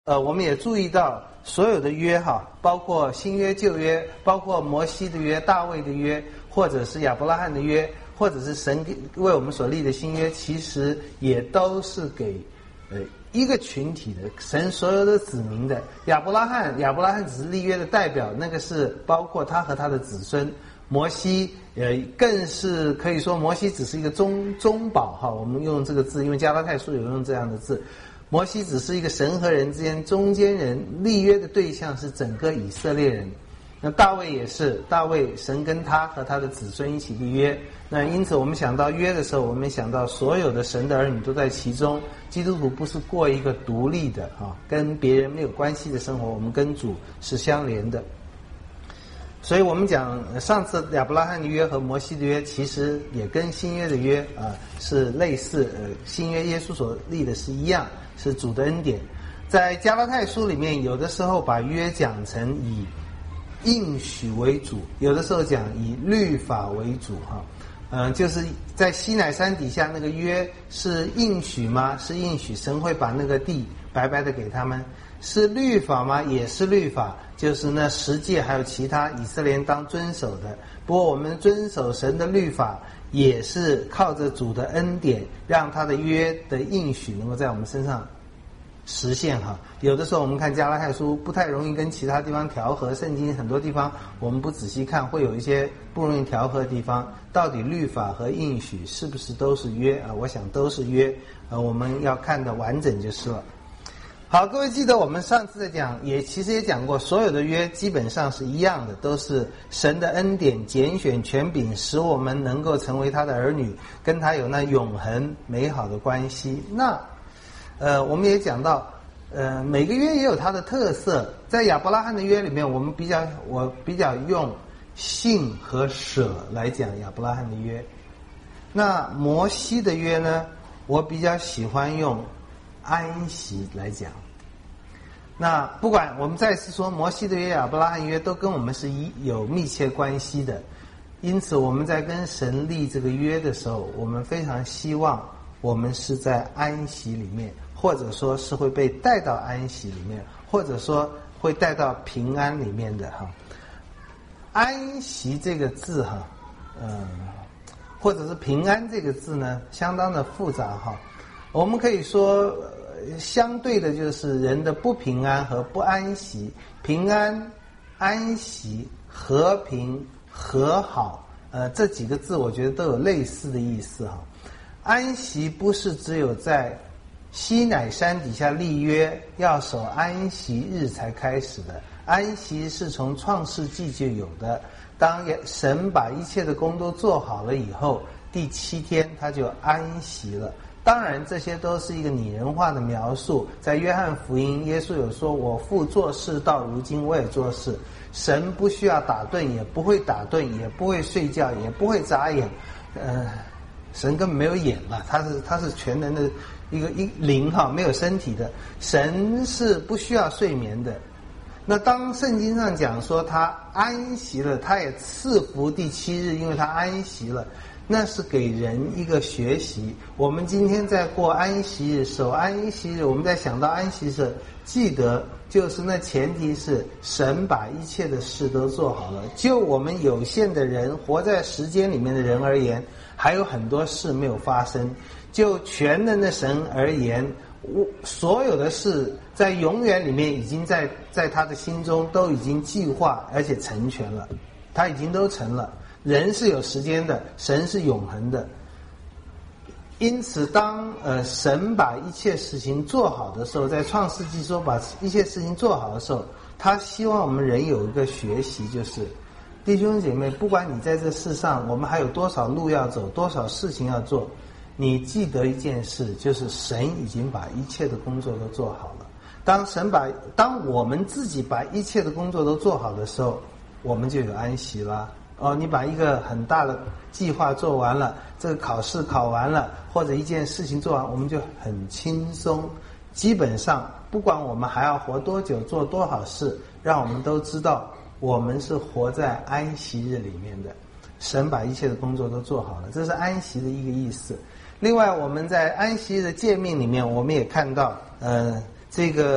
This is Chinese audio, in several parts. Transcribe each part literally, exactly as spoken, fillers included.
呃，我们也注意到所有的约哈，包括新约、旧约，包括摩西的约、大卫的约，或者是亚伯拉罕的约，或者是神为我们所立的新约，其实也都是给呃一个群体的神所有的子民的。亚伯拉罕，亚伯拉罕只是立约的代表，那个是包括他和他的子孙。摩西呃更是可以说，摩西只是一个中中保哈，我们用这个字，因为加拉太书有用这样的字。摩西只是一个神和人之间中间人，立约的对象是整个以色列人。那大卫也是，大卫神跟他和他的子孙一起立约。那因此我们想到约的时候，我们想到所有的神的儿女都在其中。基督徒不是过一个独立的啊，跟别人没有关系的生活，我们跟主是相连的。所以我们讲上次亚伯拉罕的约和摩西的约，其实也跟新约的约啊是类似，呃，新约耶稣所立的是一样，是主的恩典。在加拉太书里面，有的时候把约讲成以应许为主，有的时候讲以律法为主哈。嗯、呃，就是在西乃山底下那个约是应许吗？是应许，神会把那个地白白的给他们。是律法吗？也是律法，就是那十诫还有其他以色列人当遵守的。不过我们遵守神的律法，也是靠着主的恩典，让他的约的应许能够在我们身上实现哈。有的时候我们看加拉太书不太容易跟其他地方调和，圣经很多地方我们不仔细看，会有一些不容易调和的地方。到底律法和应许是不是都是约啊？我想都是约，呃，我们要看的完整就是了。好，各位记得我们上次在讲，也其实也讲过，所有的约基本上是一样的，都是神的恩典拣选权柄，使我们能够成为他的儿女，跟他有那永恒美好的关系。那呃，我们也讲到，呃，每个约也有它的特色。在亚伯拉罕的约里面，我们比较我比较用信和舍来讲亚伯拉罕的约。那摩西的约呢，我比较喜欢用安息来讲。那不管我们再次说摩西的约、亚伯拉罕约都跟我们是有密切关系的，因此我们在跟神立这个约的时候，我们非常希望我们是在安息里面，或者说是会被带到安息里面，或者说会带到平安里面的哈。安息这个字哈，嗯，或者是平安这个字呢，相当的复杂哈。我们可以说相对的就是人的不平安和不安息。平安、安息、和平、和好，呃，这几个字我觉得都有类似的意思哈。安息不是只有在西乃山底下立约要守安息日才开始的，安息是从创世纪就有的。当神把一切的工都做好了以后，第七天他就安息了。当然这些都是一个拟人化的描述，在约翰福音耶稣有说，我父做事到如今我也做事。神不需要打盹，也不会打盹，也不会睡觉，也不会眨眼，呃，神根本没有眼嘛，他是他是全能的一个一灵哈，没有身体的。神是不需要睡眠的。那当圣经上讲说他安息了，他也赐福第七日，因为他安息了，那是给人一个学习。我们今天在过安息日，守安息日，我们在想到安息日，记得就是那前提是神把一切的事都做好了。就我们有限的人，活在时间里面的人而言，还有很多事没有发生。就全能的神而言，所有的事在永远里面已经在在他的心中都已经计划而且成全了，他已经都成了。人是有时间的，神是永恒的。因此当呃神把一切事情做好的时候，在创世纪说把一切事情做好的时候，他希望我们人有一个学习，就是弟兄姐妹，不管你在这世上我们还有多少路要走，多少事情要做，你记得一件事，就是神已经把一切的工作都做好了。当神把当我们自己把一切的工作都做好的时候，我们就有安息了。哦，你把一个很大的计划做完了，这个考试考完了，或者一件事情做完，我们就很轻松。基本上不管我们还要活多久，做多少事，让我们都知道我们是活在安息日里面的。神把一切的工作都做好了，这是安息的一个意思。另外我们在安息日的诫命里面，我们也看到呃这个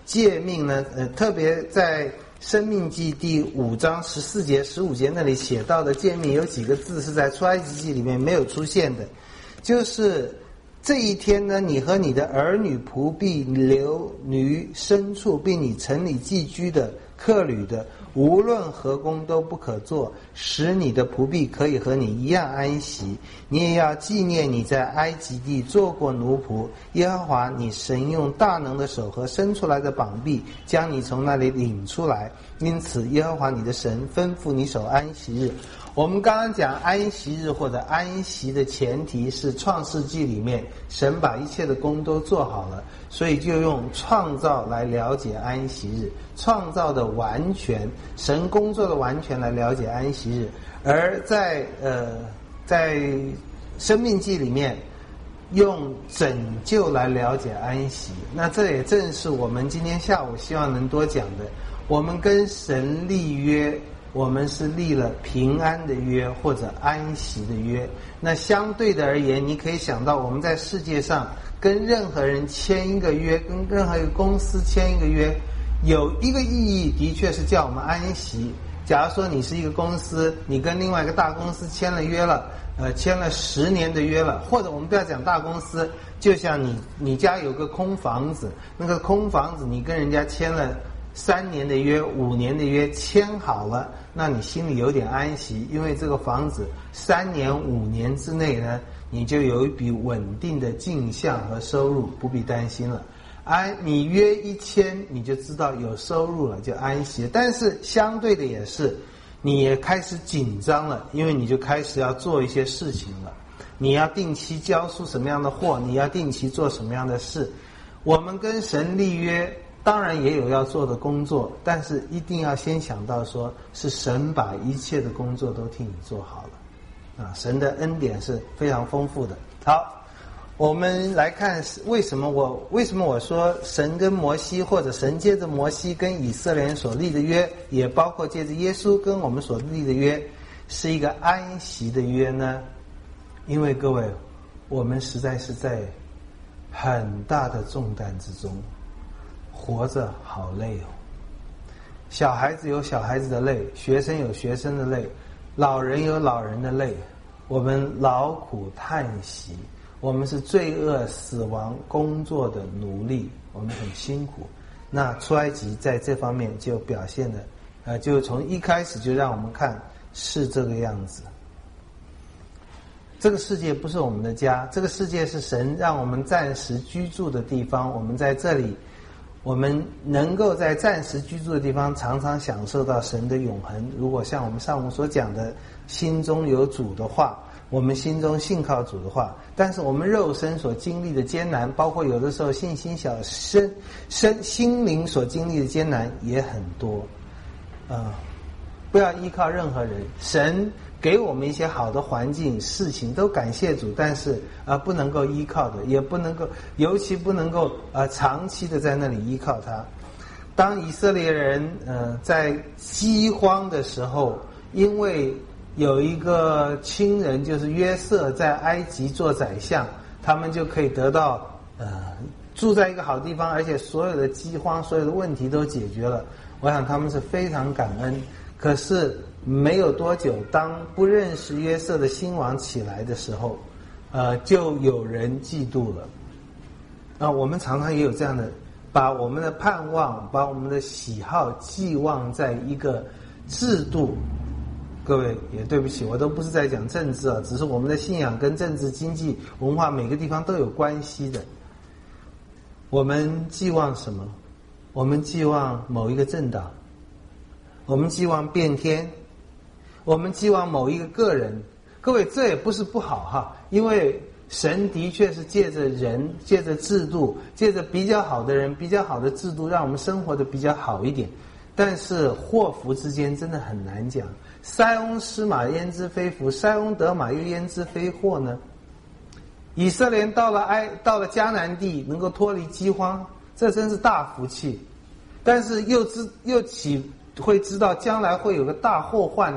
诫命呢，呃，特别在申命记第五章十四节、十五节那里写到的诫命，有几个字是在出埃及记里面没有出现的，就是这一天呢，你和你的儿女、仆婢、流驴、牲畜，并你城里寄居的、客旅的，无论何工都不可做，使你的仆婢可以和你一样安息。你也要纪念你在埃及地做过奴仆，耶和华你神用大能的手和伸出来的膀臂将你从那里领出来。因此耶和华你的神吩咐你守安息日。我们刚刚讲安息日或者安息的前提是创世纪里面神把一切的工都做好了，所以就用创造来了解安息日，创造的完全，神工作的完全来了解安息日。而在呃在生命记里面用拯救来了解安息，那这也正是我们今天下午希望能多讲的。我们跟神立约，我们是立了平安的约或者安息的约。那相对的而言，你可以想到我们在世界上跟任何人签一个约，跟任何一个公司签一个约，有一个意义的确是叫我们安息。假如说你是一个公司，你跟另外一个大公司签了约了，呃，签了十年的约了，或者我们不要讲大公司，就像你你家有个空房子，那个空房子你跟人家签了三年的约、五年的约，签好了，那你心里有点安息，因为这个房子三年、五年之内呢，你就有一笔稳定的进项和收入，不必担心了。安，你约一签，你就知道有收入了，就安息。但是相对的也是，你也开始紧张了，因为你就开始要做一些事情了。你要定期交出什么样的货，你要定期做什么样的事。我们跟神立约，当然也有要做的工作，但是一定要先想到说，是神把一切的工作都替你做好了，啊，神的恩典是非常丰富的。好，我们来看为什么我为什么我说神跟摩西，或者神借着摩西跟以色列人所立的约，也包括借着耶稣跟我们所立的约，是一个安息的约呢？因为各位，我们实在是在很大的重担之中。活着好累哦，小孩子有小孩子的累，学生有学生的累，老人有老人的累，我们劳苦叹息，我们是罪恶、死亡、工作的奴隶，我们很辛苦。那出埃及在这方面就表现的，呃，就从一开始就让我们看是这个样子。这个世界不是我们的家，这个世界是神让我们暂时居住的地方，我们在这里。我们能够在暂时居住的地方常常享受到神的永恒。如果像我们上午所讲的，心中有主的话，我们心中信靠主的话，但是我们肉身所经历的艰难，包括有的时候信心小，身身心灵所经历的艰难也很多。呃，不要依靠任何人，神给我们一些好的环境、事情都感谢主，但是啊、呃，不能够依靠的，也不能够，尤其不能够呃长期的在那里依靠他。当以色列人呃在饥荒的时候，因为有一个亲人就是约瑟在埃及做宰相，他们就可以得到呃住在一个好地方，而且所有的饥荒、所有的问题都解决了。我想他们是非常感恩。可是没有多久，当不认识约瑟的新王起来的时候，呃，就有人嫉妒了。啊、呃，我们常常也有这样的，把我们的盼望、把我们的喜好寄望在一个制度。各位也对不起，我都不是在讲政治啊，只是我们的信仰跟政治、经济、文化每个地方都有关系的。我们寄望什么？我们寄望某一个政党。我们寄望变天，我们寄望某一个个人。各位，这也不是不好哈，因为神的确是借着人、借着制度、借着比较好的人、比较好的制度，让我们生活的比较好一点。但是祸福之间真的很难讲。塞翁失马焉知非福，塞翁得马又焉知非祸呢？以色列到了埃到了迦南地，能够脱离饥荒，这真是大福气。但是又知又岂会知道将来会有个大祸患呢？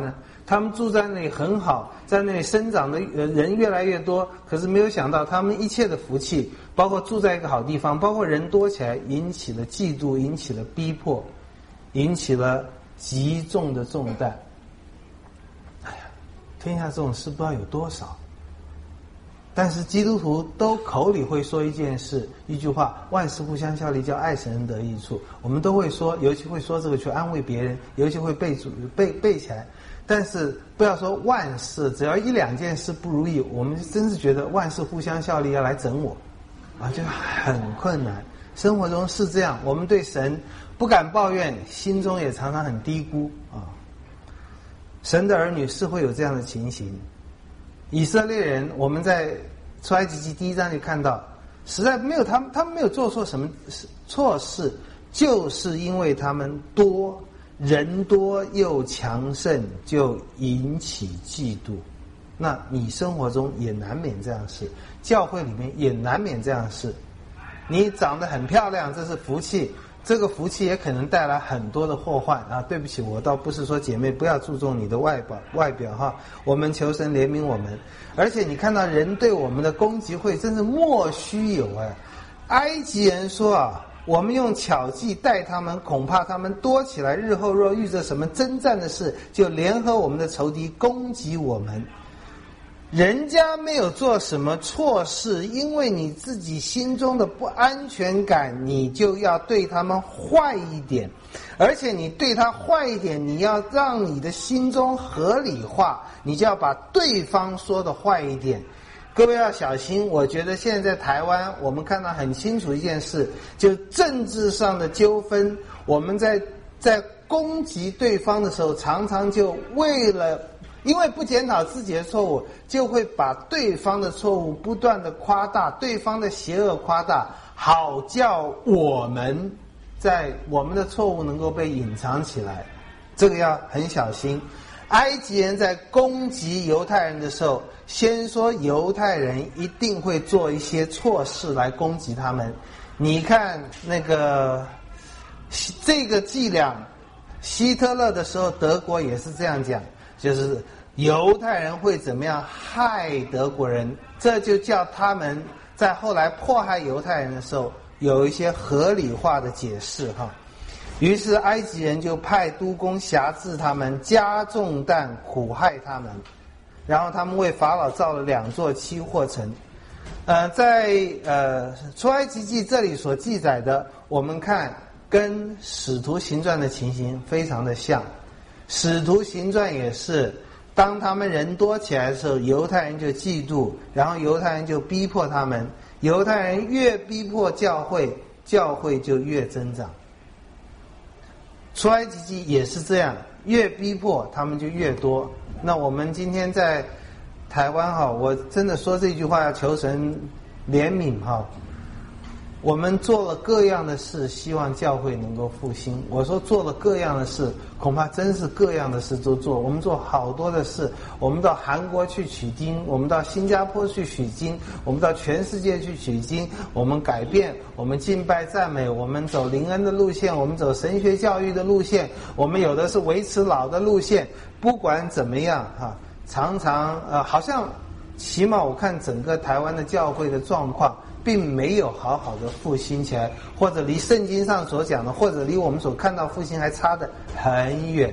他们住在那里很好，在那里生长的人越来越多，可是没有想到他们一切的福气，包括住在一个好地方，包括人多起来，引起了嫉妒，引起了逼迫，引起了极重的重担。哎呀，天下这种事不知道有多少。但是基督徒都口里会说一件事，一句话，万事互相效力，叫爱神人得益处。我们都会说，尤其会说这个去安慰别人，尤其会背主背背起来。但是不要说万事，只要一两件事不如意，我们真是觉得万事互相效力要来整我，啊，就很困难。生活中是这样，我们对神不敢抱怨，心中也常常很低估啊。神的儿女是会有这样的情形。以色列人，我们在出埃及记第一章就看到，实在没有他们，他们没有做错什么错事，就是因为他们多，人多又强盛，就引起嫉妒。那你生活中也难免这样事，教会里面也难免这样事。你长得很漂亮，这是福气。这个福气也可能带来很多的祸患啊！对不起，我倒不是说姐妹不要注重你的外表外表哈，我们求神怜悯我们。而且你看到人对我们的攻击会真是莫须有哎！埃及人说啊，我们用巧计待他们，恐怕他们多起来，日后若遇着什么征战的事，就联合我们的仇敌攻击我们。人家没有做什么错事，因为你自己心中的不安全感，你就要对他们坏一点，而且你对他坏一点，你要让你的心中合理化，你就要把对方说的坏一点。各位要小心，我觉得现在在台湾，我们看到很清楚一件事，就政治上的纠纷，我们在在攻击对方的时候，常常就为了因为不检讨自己的错误，就会把对方的错误不断的夸大，对方的邪恶夸大，好叫我们在我们的错误能够被隐藏起来。这个要很小心。埃及人在攻击犹太人的时候，先说犹太人一定会做一些错事来攻击他们。你看那个这个伎俩，希特勒的时候德国也是这样讲，就是犹太人会怎么样害德国人，这就叫他们在后来迫害犹太人的时候有一些合理化的解释哈。于是埃及人就派督工辖制他们，加重担苦害他们，然后他们为法老造了两座期货城。呃，在呃出埃及记这里所记载的，我们看跟使徒行传的情形非常的像。使徒行传也是，当他们人多起来的时候，犹太人就嫉妒，然后犹太人就逼迫他们，犹太人越逼迫教会，教会就越增长。出埃及记也是这样，越逼迫他们就越多。那我们今天在台湾哈，我真的说这句话要求神怜悯哈。我们做了各样的事，希望教会能够复兴。我说做了各样的事，恐怕真是各样的事都做。我们做好多的事，我们到韩国去取经，我们到新加坡去取经，我们到全世界去取经，我们改变，我们敬拜赞美，我们走灵恩的路线，我们走神学教育的路线，我们有的是维持老的路线。不管怎么样哈，常常呃，好像起码我看整个台湾的教会的状况，并没有好好的复兴起来，或者离圣经上所讲的，或者离我们所看到复兴还差得很远。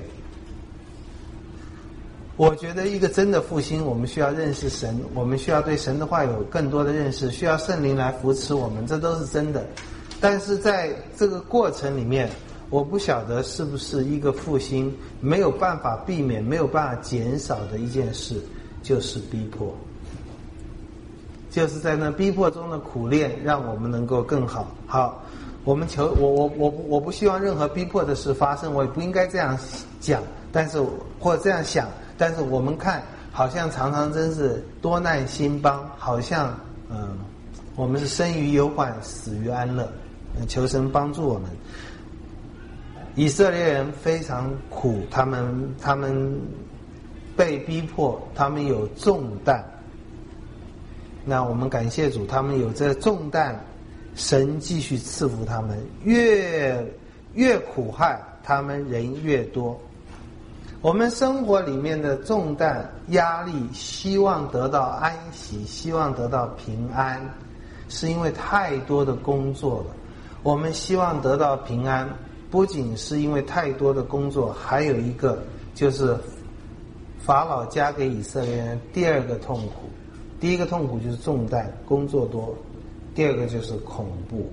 我觉得一个真的复兴，我们需要认识神，我们需要对神的话有更多的认识，需要圣灵来扶持我们，这都是真的。但是在这个过程里面，我不晓得是不是一个复兴没有办法避免，没有办法减少的一件事，就是逼迫。就是在那逼迫中的苦练，让我们能够更好。好，我们求我我我我不希望任何逼迫的事发生，我也不应该这样讲，但是或者这样想，但是我们看好像常常真是多难兴邦，好像嗯，我们是生于忧患，死于安乐。求神帮助我们。以色列人非常苦，他们他们被逼迫，他们有重担。那我们感谢主，他们有这重担，神继续赐福他们，越越苦害他们人越多。 我们生活里面的重担、压力，希望得到安息，希望得到平安，是因为太多的工作了。我们希望得到平安，不仅是因为太多的工作，还有一个就是法老加给以色列人第二个痛苦。第一个痛苦就是重担，工作多；第二个就是恐怖。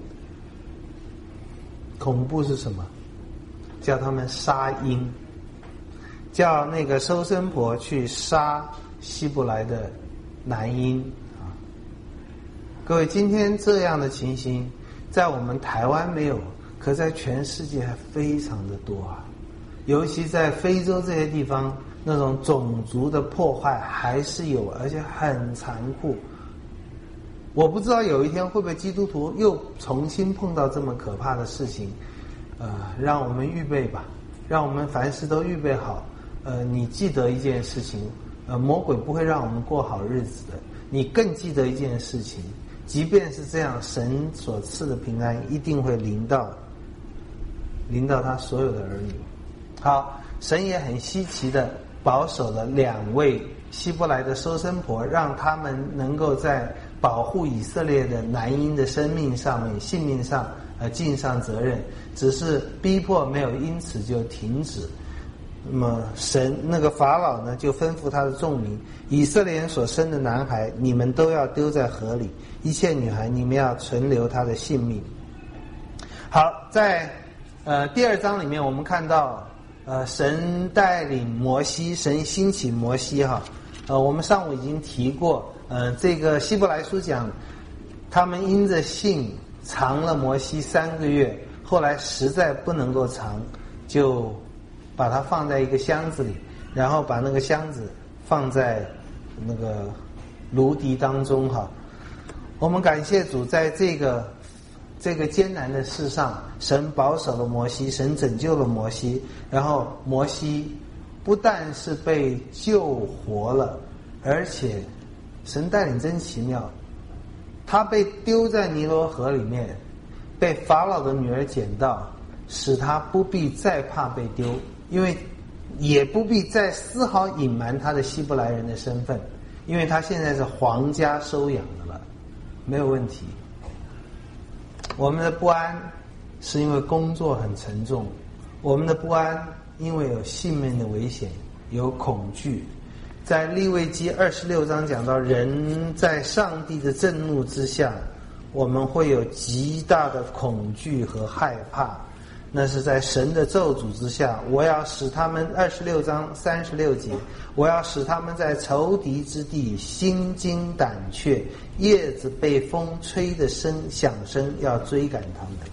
恐怖是什么？叫他们杀鹰，叫那个收生婆去杀希伯来的男婴啊！各位，今天这样的情形在我们台湾没有，可在全世界还非常的多啊！尤其在非洲这些地方，那种种族的破坏还是有，而且很残酷。我不知道有一天会不会基督徒又重新碰到这么可怕的事情，呃，让我们预备吧，让我们凡事都预备好。呃，你记得一件事情，呃，魔鬼不会让我们过好日子的。你更记得一件事情，即便是这样，神所赐的平安一定会临到，临到他所有的儿女。好，神也很稀奇的保守了两位希伯来的收生婆，让他们能够在保护以色列的男婴的生命上面、性命上，呃，尽上责任。只是逼迫没有因此就停止。那么神那个法老呢，就吩咐他的众民：以色列人所生的男孩，你们都要丢在河里；一切女孩，你们要存留她的性命。好，在呃第二章里面，我们看到呃神带领摩西，神兴起摩西哈。呃，我们上午已经提过，呃，这个希伯来书讲，他们因着信藏了摩西三个月，后来实在不能够藏，就把它放在一个箱子里，然后把那个箱子放在那个炉底当中哈。我们感谢主，在这个这个艰难的事上，神保守了摩西，神拯救了摩西，然后摩西不但是被救活了，而且神带领真奇妙，他被丢在尼罗河里面，被法老的女儿捡到，使他不必再怕被丢，因为也不必再丝毫隐瞒他的希伯来人的身份，因为他现在是皇家收养的了，没有问题。我们的不安是因为工作很沉重，我们的不安因为有性命的危险，有恐惧。在利未记二十六章讲到，人在上帝的震怒之下，我们会有极大的恐惧和害怕，那是在神的咒诅之下。我要使他们，二十六章三十六节，我要使他们在仇敌之地心惊胆怯，叶子被风吹的声响声要追赶他们。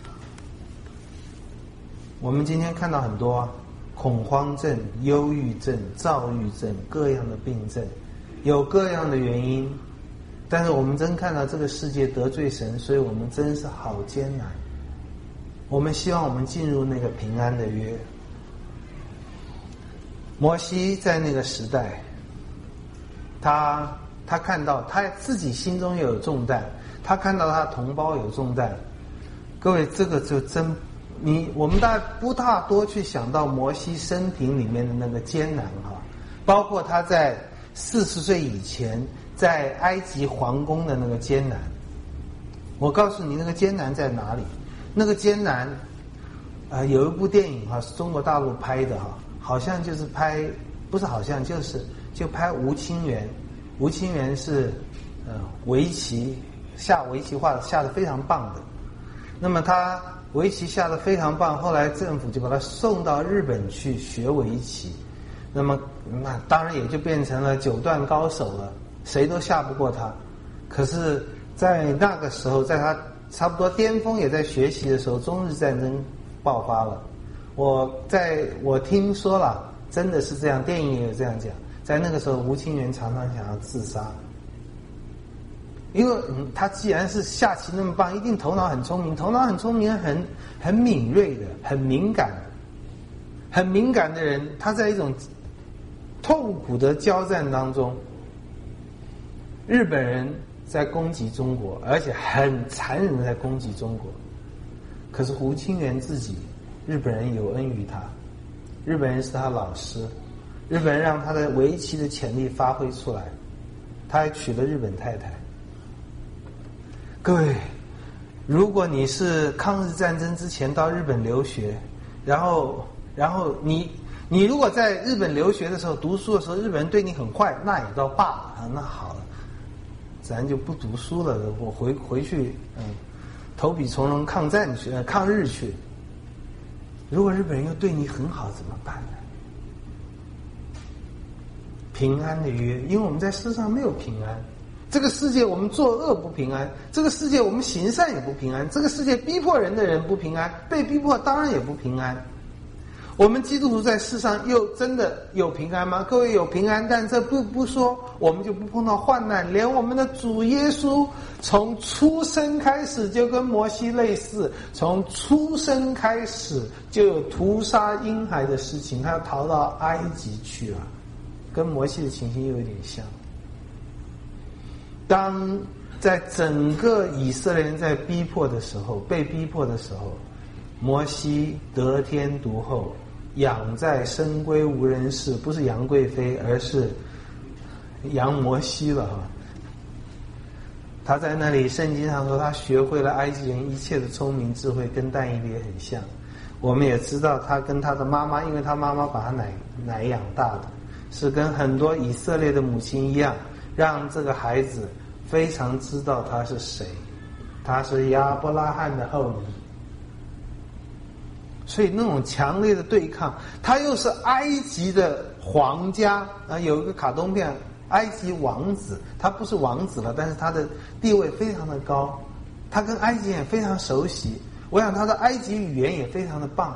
我们今天看到很多恐慌症、忧郁症、躁郁症，各样的病症，有各样的原因，但是我们真看到这个世界得罪神，所以我们真是好艰难。我们希望我们进入那个平安的约。摩西在那个时代，他他看到他自己心中也有重担，他看到他同胞有重担。各位，这个就真你我们大不大多去想到摩西生平里面的那个艰难哈，包括他在四十岁以前在埃及皇宫的那个艰难。我告诉你那个艰难在哪里？那个艰难，呃，有一部电影哈，是中国大陆拍的哈，好像就是拍，不是好像就是就拍吴清源，吴清源是呃围棋下围棋画下得非常棒的，那么他围棋下得非常棒，后来政府就把他送到日本去学围棋，那么那当然也就变成了九段高手了，谁都下不过他。可是在那个时候，在他差不多巅峰也在学习的时候，中日战争爆发了。我在我听说了，真的是这样，电影也有这样讲。在那个时候，吴清源常常想要自杀，因为、嗯、他既然是下棋那么棒，一定头脑很聪明，头脑很聪明，很很敏锐的，很敏感，很敏感的人，他在一种痛苦的交战当中，日本人在攻击中国，而且很残忍的在攻击中国。可是胡清源自己，日本人有恩于他，日本人是他老师， 日本人让他的围棋的潜力发挥出来，他还娶了日本太太。各位，如果你是抗日战争之前到日本留学，然后然后你你如果在日本留学的时候读书的时候，日本人对你很坏，那也倒罢了啊，那好了，咱就不读书了，我回回去嗯，投笔从戎抗战去，呃，抗日去。如果日本人又对你很好怎么办呢？平安的约，因为我们在世上没有平安。这个世界我们作恶不平安，这个世界我们行善也不平安，这个世界逼迫人的人不平安，被逼迫当然也不平安。我们基督徒在世上又真的有平安吗？各位，有平安，但这不不说我们就不碰到患难。连我们的主耶稣从出生开始就跟摩西类似，从出生开始就有屠杀婴孩的事情，他要逃到埃及去了，跟摩西的情形又有点像。当在整个以色列人在逼迫的时候，被逼迫的时候，摩西得天独厚，养在深闺无人识，不是杨贵妃，而是杨摩西了哈。他在那里，圣经上说他学会了埃及人一切的聪明智慧，跟但以理也很像。我们也知道他跟他的妈妈，因为他妈妈把他奶奶养大的，是跟很多以色列的母亲一样，让这个孩子非常知道他是谁，他是亚伯拉罕的后裔。所以那种强烈的对抗，他又是埃及的皇家啊，有一个卡通片，埃及王子，他不是王子了，但是他的地位非常的高，他跟埃及人也非常熟悉，我想他的埃及语言也非常的棒。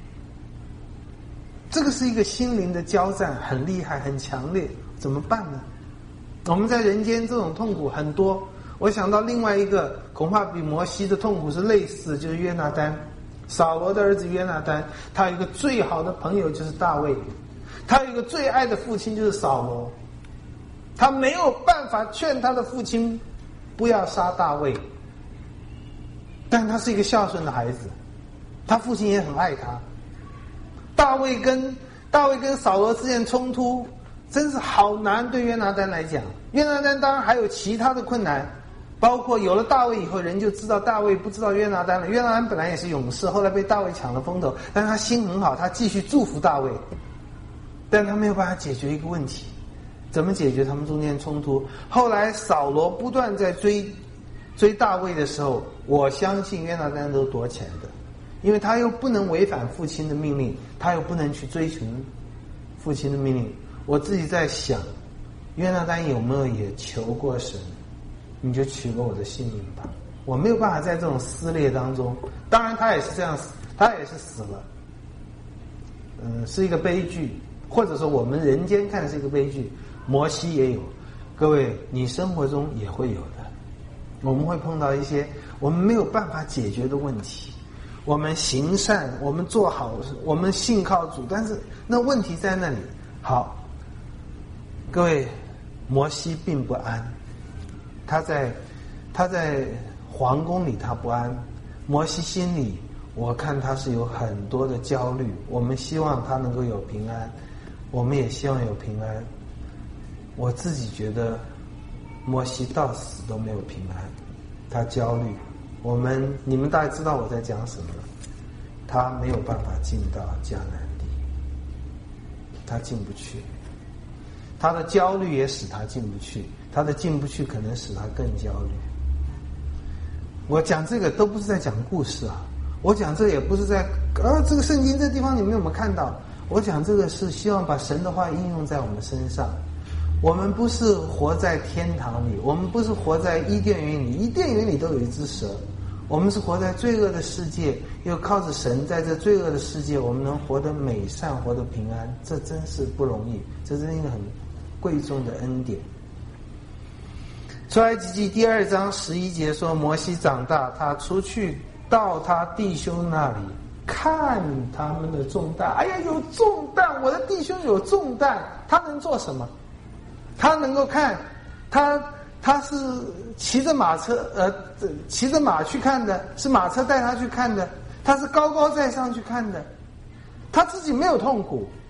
这个是一个心灵的交战，很厉害，很强烈，怎么办呢？我们在人间这种痛苦很多，我想到另外一个恐怕比摩西的痛苦是类似的，就是约拿单，扫罗的儿子约拿单，他有一个最好的朋友就是大卫，他有一个最爱的父亲就是扫罗，他没有办法劝他的父亲不要杀大卫，但他是一个孝顺的孩子，他父亲也很爱他。大卫跟大卫跟扫罗之间冲突真是好难，对约拿单来讲。约拿单当然还有其他的困难，包括有了大卫以后，人就知道大卫不知道约拿单了。约拿单本来也是勇士，后来被大卫抢了风头，但是他心很好，他继续祝福大卫，但他没有办法解决一个问题，怎么解决他们中间冲突？后来扫罗不断在追追大卫的时候，我相信约拿单都躲起来的，因为他又不能违反父亲的命令，他又不能去追寻父亲的命令。我自己在想，约拿单有没有也求过神，你就取了我的性命吧，我没有办法在这种撕裂当中。当然他也是这样死，他也是死了，嗯，是一个悲剧，或者说我们人间看是一个悲剧，摩西也有，各位你生活中也会有的。我们会碰到一些我们没有办法解决的问题，我们行善，我们做好，我们信靠主，但是那问题在那里。好，各位，摩西并不安，他在他在皇宫里他不安，摩西心里我看他是有很多的焦虑。我们希望他能够有平安，我们也希望有平安。我自己觉得摩西到死都没有平安，他焦虑。我们你们大概知道我在讲什么了，他没有办法进到迦南地，他进不去，他的焦虑也使他进不去，他的进不去可能使他更焦虑。我讲这个都不是在讲故事啊，我讲这也不是在啊这个圣经这地方你们有没有看到，我讲这个是希望把神的话应用在我们身上。我们不是活在天堂里，我们不是活在伊甸园里，伊甸园里都有一只蛇，我们是活在罪恶的世界，又靠着神在这罪恶的世界我们能活得美善，活得平安，这真是不容易，这真是一个很贵重的恩典。出埃及记第二章十一节说，摩西长大，他出去到他弟兄那里，看他们的重担，哎呀有重担，我的弟兄有重担，他能做什么？他能够看，他他是骑着马车，呃，骑着马去看的，是马车带他去看的，他是高高在上去看的，他自己没有痛苦，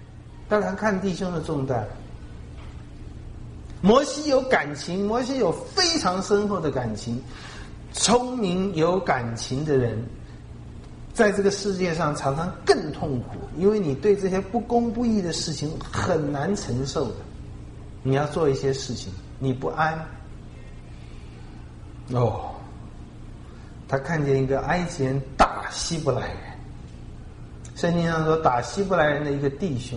当然看弟兄的重担。摩西有感情，摩西有非常深厚的感情。聪明有感情的人，在这个世界上常常更痛苦，因为你对这些不公不义的事情很难承受的。你要做一些事情，你不安。哦，他看见一个埃及人打希伯来人，圣经上说打希伯来人的一个弟兄。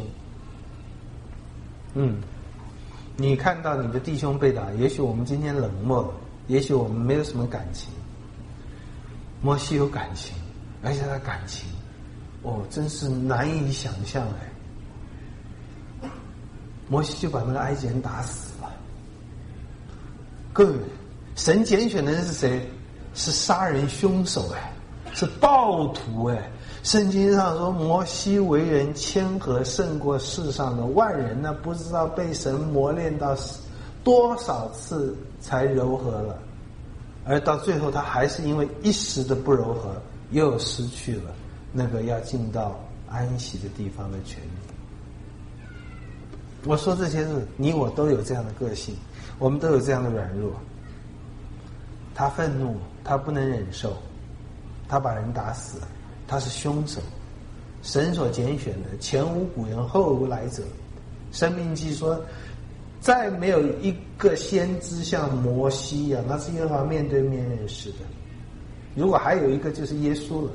嗯，你看到你的弟兄被打，也许我们今天冷漠了，也许我们没有什么感情。摩西有感情，而且他感情，哦，真是难以想象哎。摩西就把那个埃及人打死了。各位，神拣选的人是谁？是杀人凶手哎，是暴徒哎。圣经上说，摩西为人谦和，胜过世上的万人呢，不知道被神磨练到多少次才柔和了，而到最后他还是因为一时的不柔和，又失去了那个要进到安息的地方的权利。我说这些事，你我都有这样的个性，我们都有这样的软弱。他愤怒，他不能忍受，他把人打死，他是凶手，神所拣选的，前无古人后无来者。申命记说，再没有一个先知像摩西一样，那是耶和华面对面认识的。如果还有一个，就是耶稣了。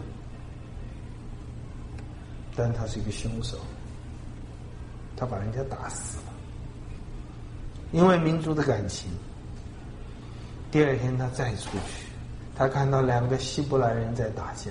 但他是一个凶手，他把人家打死了，因为民族的感情。第二天他再出去，他看到两个希伯来人在打架，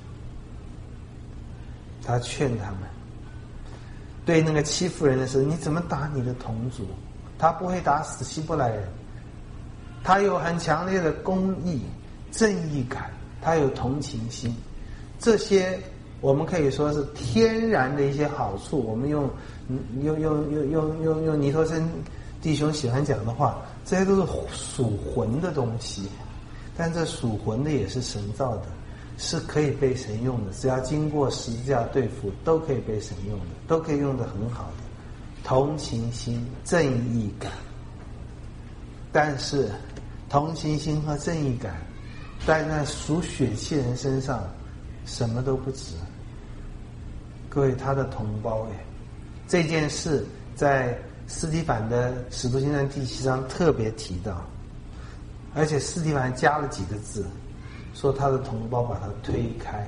他劝他们，对那个欺负人的时候，你怎么打你的同族？他不会打死希伯来人，他有很强烈的公义、正义感，他有同情心，这些我们可以说是天然的一些好处。我们用用用用用用用尼托生弟兄喜欢讲的话，这些都是属魂的东西，但这属魂的也是神造的，是可以被神用的，只要经过十字架对付，都可以被神用的，都可以用得很好的。同情心、正义感，但是同情心和正义感在那属血气人身上什么都不值。各位，他的同胞耶，这件事在司提反的使徒行传第七章特别提到，而且司提反加了几个字，说他的同胞把他推开。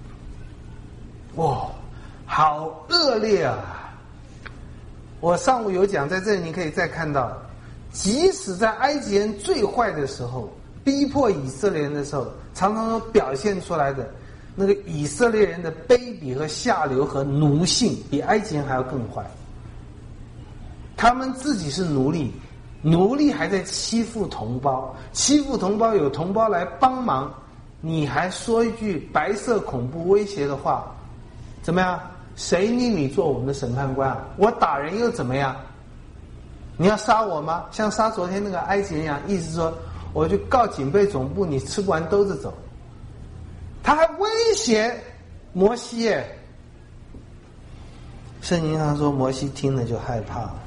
哇，好恶劣啊！我上午有讲，在这里你可以再看到，即使在埃及人最坏的时候，逼迫以色列人的时候，常常都表现出来的那个以色列人的卑鄙和下流和奴性，比埃及人还要更坏。他们自己是奴隶，奴隶还在欺负同胞，欺负同胞有同胞来帮忙，你还说一句白色恐怖威胁的话，怎么样？谁令你做我们的审判官啊？我打人又怎么样？你要杀我吗？像杀昨天那个埃及人一样，意思说我就告警备总部，你吃不完兜着走。他还威胁摩西耶。圣经上说摩西听了就害怕了。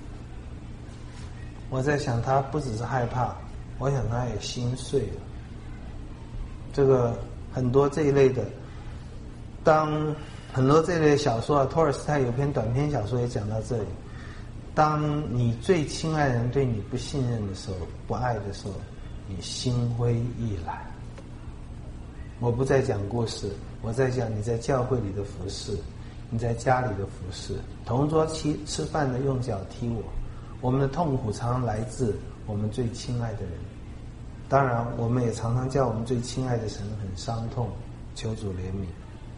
我在想他不只是害怕，我想他也心碎了。这个很多这一类的，当很多这类的小说啊，托尔斯泰有篇短篇小说也讲到这里。当你最亲爱的人对你不信任的时候，不爱的时候，你心灰意懒。我不再讲故事，我在讲你在教会里的服侍，你在家里的服侍，同桌吃吃饭的用脚踢我。我们的痛苦常常来自我们最亲爱的人，当然我们也常常叫我们最亲爱的神很伤痛，求主怜悯。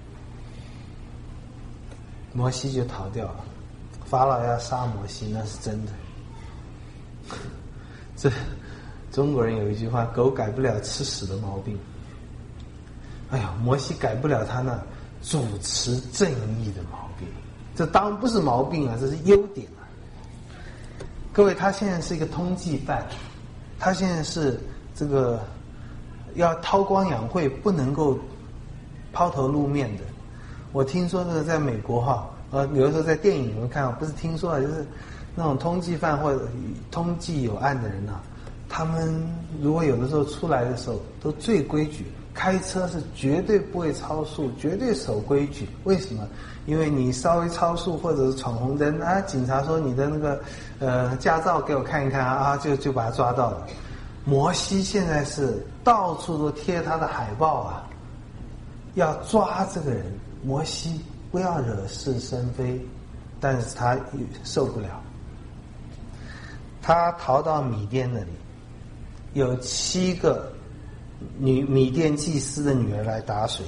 摩西就逃掉了，法老要杀摩西，那是真的。这中国人有一句话，狗改不了吃屎的毛病。哎呀，摩西改不了他那主持正义的毛病，这当然不是毛病啊，这是优点啊。各位，他现在是一个通缉犯，他现在是这个要韬光养晦，不能够抛头露面的。我听说呢，在美国哈， 呃，有的时候在电影里面看，不是听说啊，就是那种通缉犯或者通缉有案的人啊，他们如果有的时候出来的时候都最规矩，开车是绝对不会超速，绝对守规矩。为什么？因为你稍微超速或者是闯红灯啊，警察说你的那个呃驾照给我看一看啊，就就把他抓到了。摩西现在是到处都贴他的海报啊，要抓这个人。摩西不要惹是生非，但是他受不了。他逃到米甸那里，有七个女米甸祭司的女儿来打水。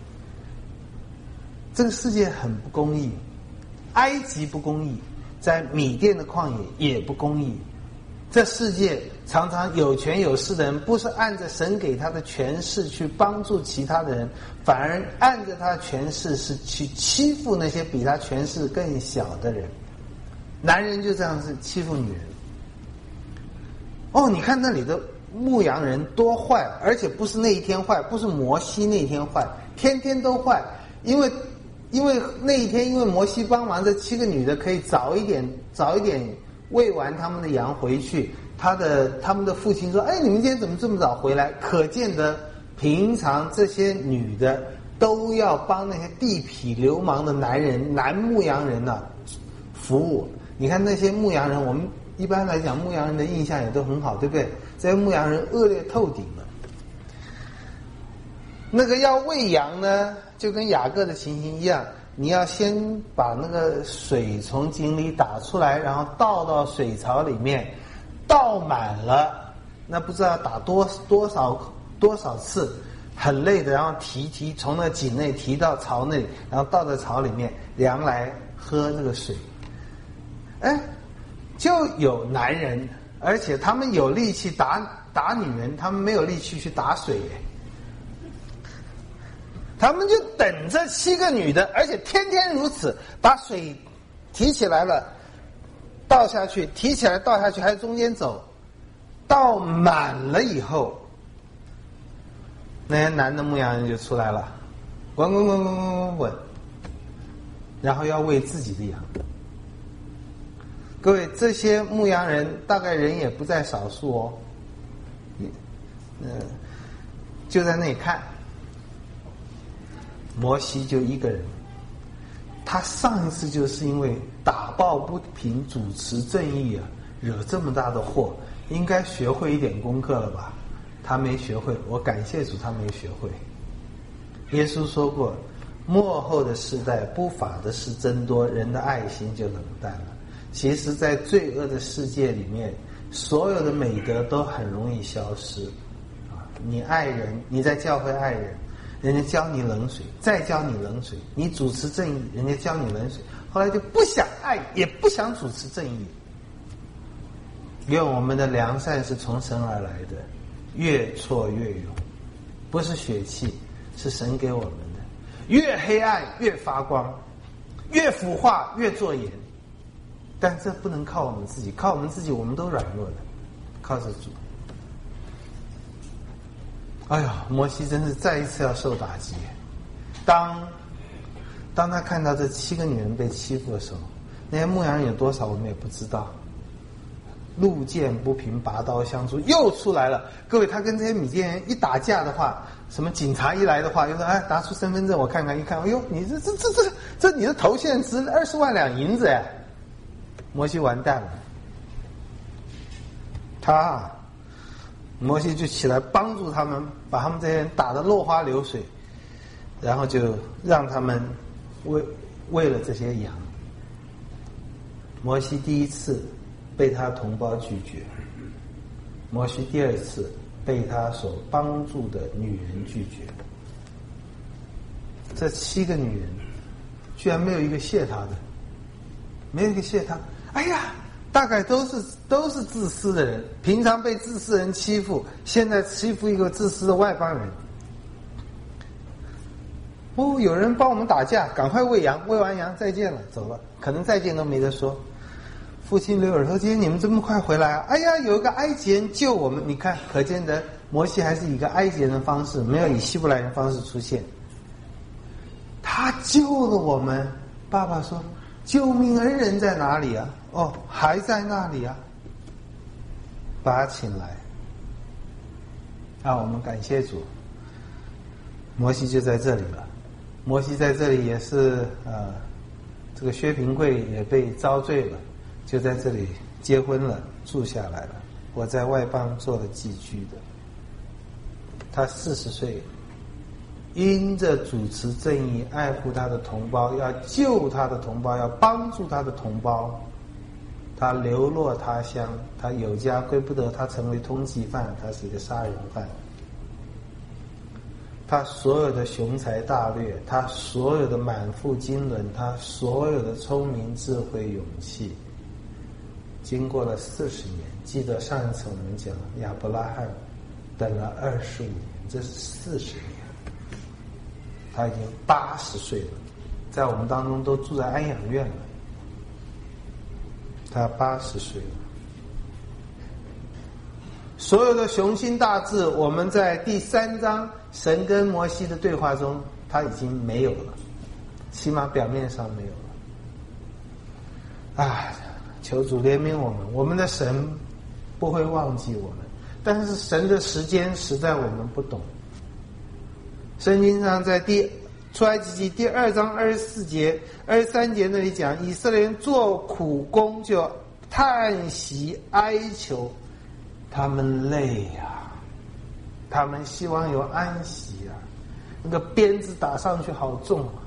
这个世界很不公义，埃及不公义，在米甸的旷野也不公义。这世界常常有权有势的人，不是按着神给他的权势去帮助其他的人，反而按着他的权势是去欺负那些比他权势更小的人。男人就这样是欺负女人。哦，你看那里的牧羊人多坏，而且不是那一天坏，不是摩西那一天坏，天天都坏。因为因为那一天，因为摩西帮忙，这七个女的可以早一点早一点喂完他们的羊回去。他的他们的父亲说：“哎，你们今天怎么这么早回来？”可见得平常这些女的都要帮那些地痞流氓的男人、男牧羊人呢、啊、服务。你看那些牧羊人，我们一般来讲，牧羊人的印象也都很好，对不对？这些牧羊人恶劣透顶了。那个要喂羊呢，就跟雅各的情形一样，你要先把那个水从井里打出来，然后倒到水槽里面，倒满了，那不知道打多多少多少次，很累的，然后提提从那井内提到槽内，然后倒在槽里面，羊来喝那个水。哎，就有男人，而且他们有力气打打女人，他们没有力气去打水。他们就等着七个女的，而且天天如此，把水提起来了，倒下去，提起来倒下去，还中间走，倒满了以后，那些男的牧羊人就出来了，滚滚滚滚滚滚滚，然后要喂自己的羊。各位，这些牧羊人大概人也不在少数哦，嗯，就在那里看。摩西就一个人，他上一次就是因为打抱不平、主持正义啊，惹这么大的祸，应该学会一点功课了吧？他没学会，我感谢主，他没学会。耶稣说过，末后的世代不法的事增多，人的爱心就冷淡了。其实在罪恶的世界里面，所有的美德都很容易消失啊！你爱人，你在教会爱人，人家浇你冷水，再浇你冷水；你主持正义，人家浇你冷水，后来就不想爱，也不想主持正义。愿我们的良善是从神而来的，越挫越勇，不是血气，是神给我们的。越黑暗越发光，越腐化越作盐。但这不能靠我们自己，靠我们自己我们都软弱的，靠着主。哎呀，摩西真是再一次要受打击。当当他看到这七个女人被欺负的时候，那些牧羊人有多少我们也不知道。路见不平拔刀相助又出来了。各位，他跟这些米甸人一打架的话，什么警察一来的话，就说：“哎，拿出身份证我看看。”一看，哎呦，你这这这这这你的头现在值二十万两银子哎！摩西完蛋了，他摩西就起来帮助他们，把他们这些人打得落花流水，然后就让他们喂喂了这些羊。摩西第一次被他同胞拒绝，摩西第二次被他所帮助的女人拒绝。这七个女人居然没有一个谢他的，没有一个谢他。哎呀，大概都是都是自私的人，平常被自私人欺负，现在欺负一个自私的外邦人。哦，有人帮我们打架，赶快喂羊，喂完羊再见了，走了，可能再见都没得说。父亲刘耳说：“今天你们这么快回来啊？哎呀，有一个埃及人救我们，你看，可见的摩西还是以一个埃及人的方式，没有以希伯来人的方式出现。他救了我们， 爸爸说：“救命恩人在哪里啊？”哦，还在那里啊，把他请来。啊，我们感谢主，摩西就在这里了。摩西在这里也是呃，这个薛平贵也被遭罪了，就在这里结婚了，住下来了。我在外邦做了寄居的。他四十岁，因着主持正义，爱护他的同胞，要救他的同胞，要帮助他的同胞，他流落他乡，他有家归不得，他成为通缉犯，他是一个杀人犯。他所有的雄才大略，他所有的满腹经纶，他所有的聪明智慧勇气，经过了四十年。记得上一次我们讲亚伯拉罕等了二十五年，这是四十年，他已经八十岁了，在我们当中都住在安养院了。他八十岁了。所有的雄心大志，我们在第三章神跟摩西的对话中，他已经没有了，起码表面上没有了。啊，求主怜悯我们，我们的神不会忘记我们，但是神的时间实在我们不懂。圣经上在第出埃及记第二章二十四节、二十三节那里讲，以色列人做苦工就叹息哀求，他们累啊，他们希望有安息啊，那个鞭子打上去好重啊。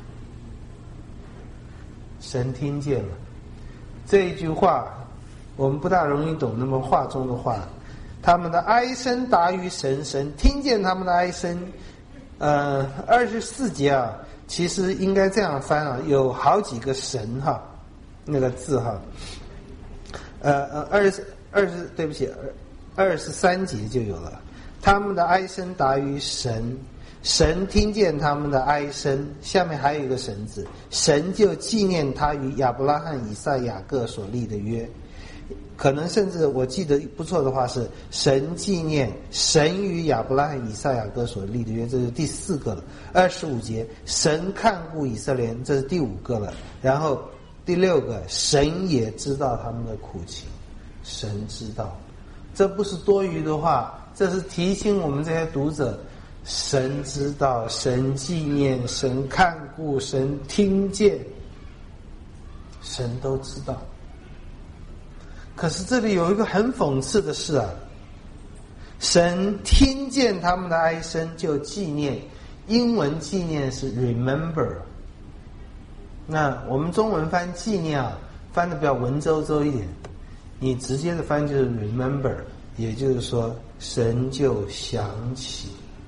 神听见了这一句话，我们不大容易懂那么话中的话。他们的哀声达于神，神听见他们的哀声。呃，二十四节啊，其实应该这样翻啊，有好几个神哈，那个字哈。呃呃，二十二十，对不起，二十三节就有了。他们的哀声达于神，神听见他们的哀声。下面还有一个神字，神就纪念他与亚伯拉罕、以撒、雅各所立的约。可能甚至我记得不错的话是神纪念神与亚伯拉罕、以撒、雅各所立的约，这是第四个了。二十五节，神看顾以色列人，这是第五个了。然后第六个，神也知道他们的苦情，神知道，这不是多余的话，这是提醒我们这些读者，神知道，神纪念，神看顾，神听见，神都知道。可是这里有一个很讽刺的事啊，神听见他们的哀声就纪念，英文纪念是 remember， 那我们中文翻纪念啊，翻的比较文绉绉一点，你直接的翻就是 remember， 也就是说神就想起。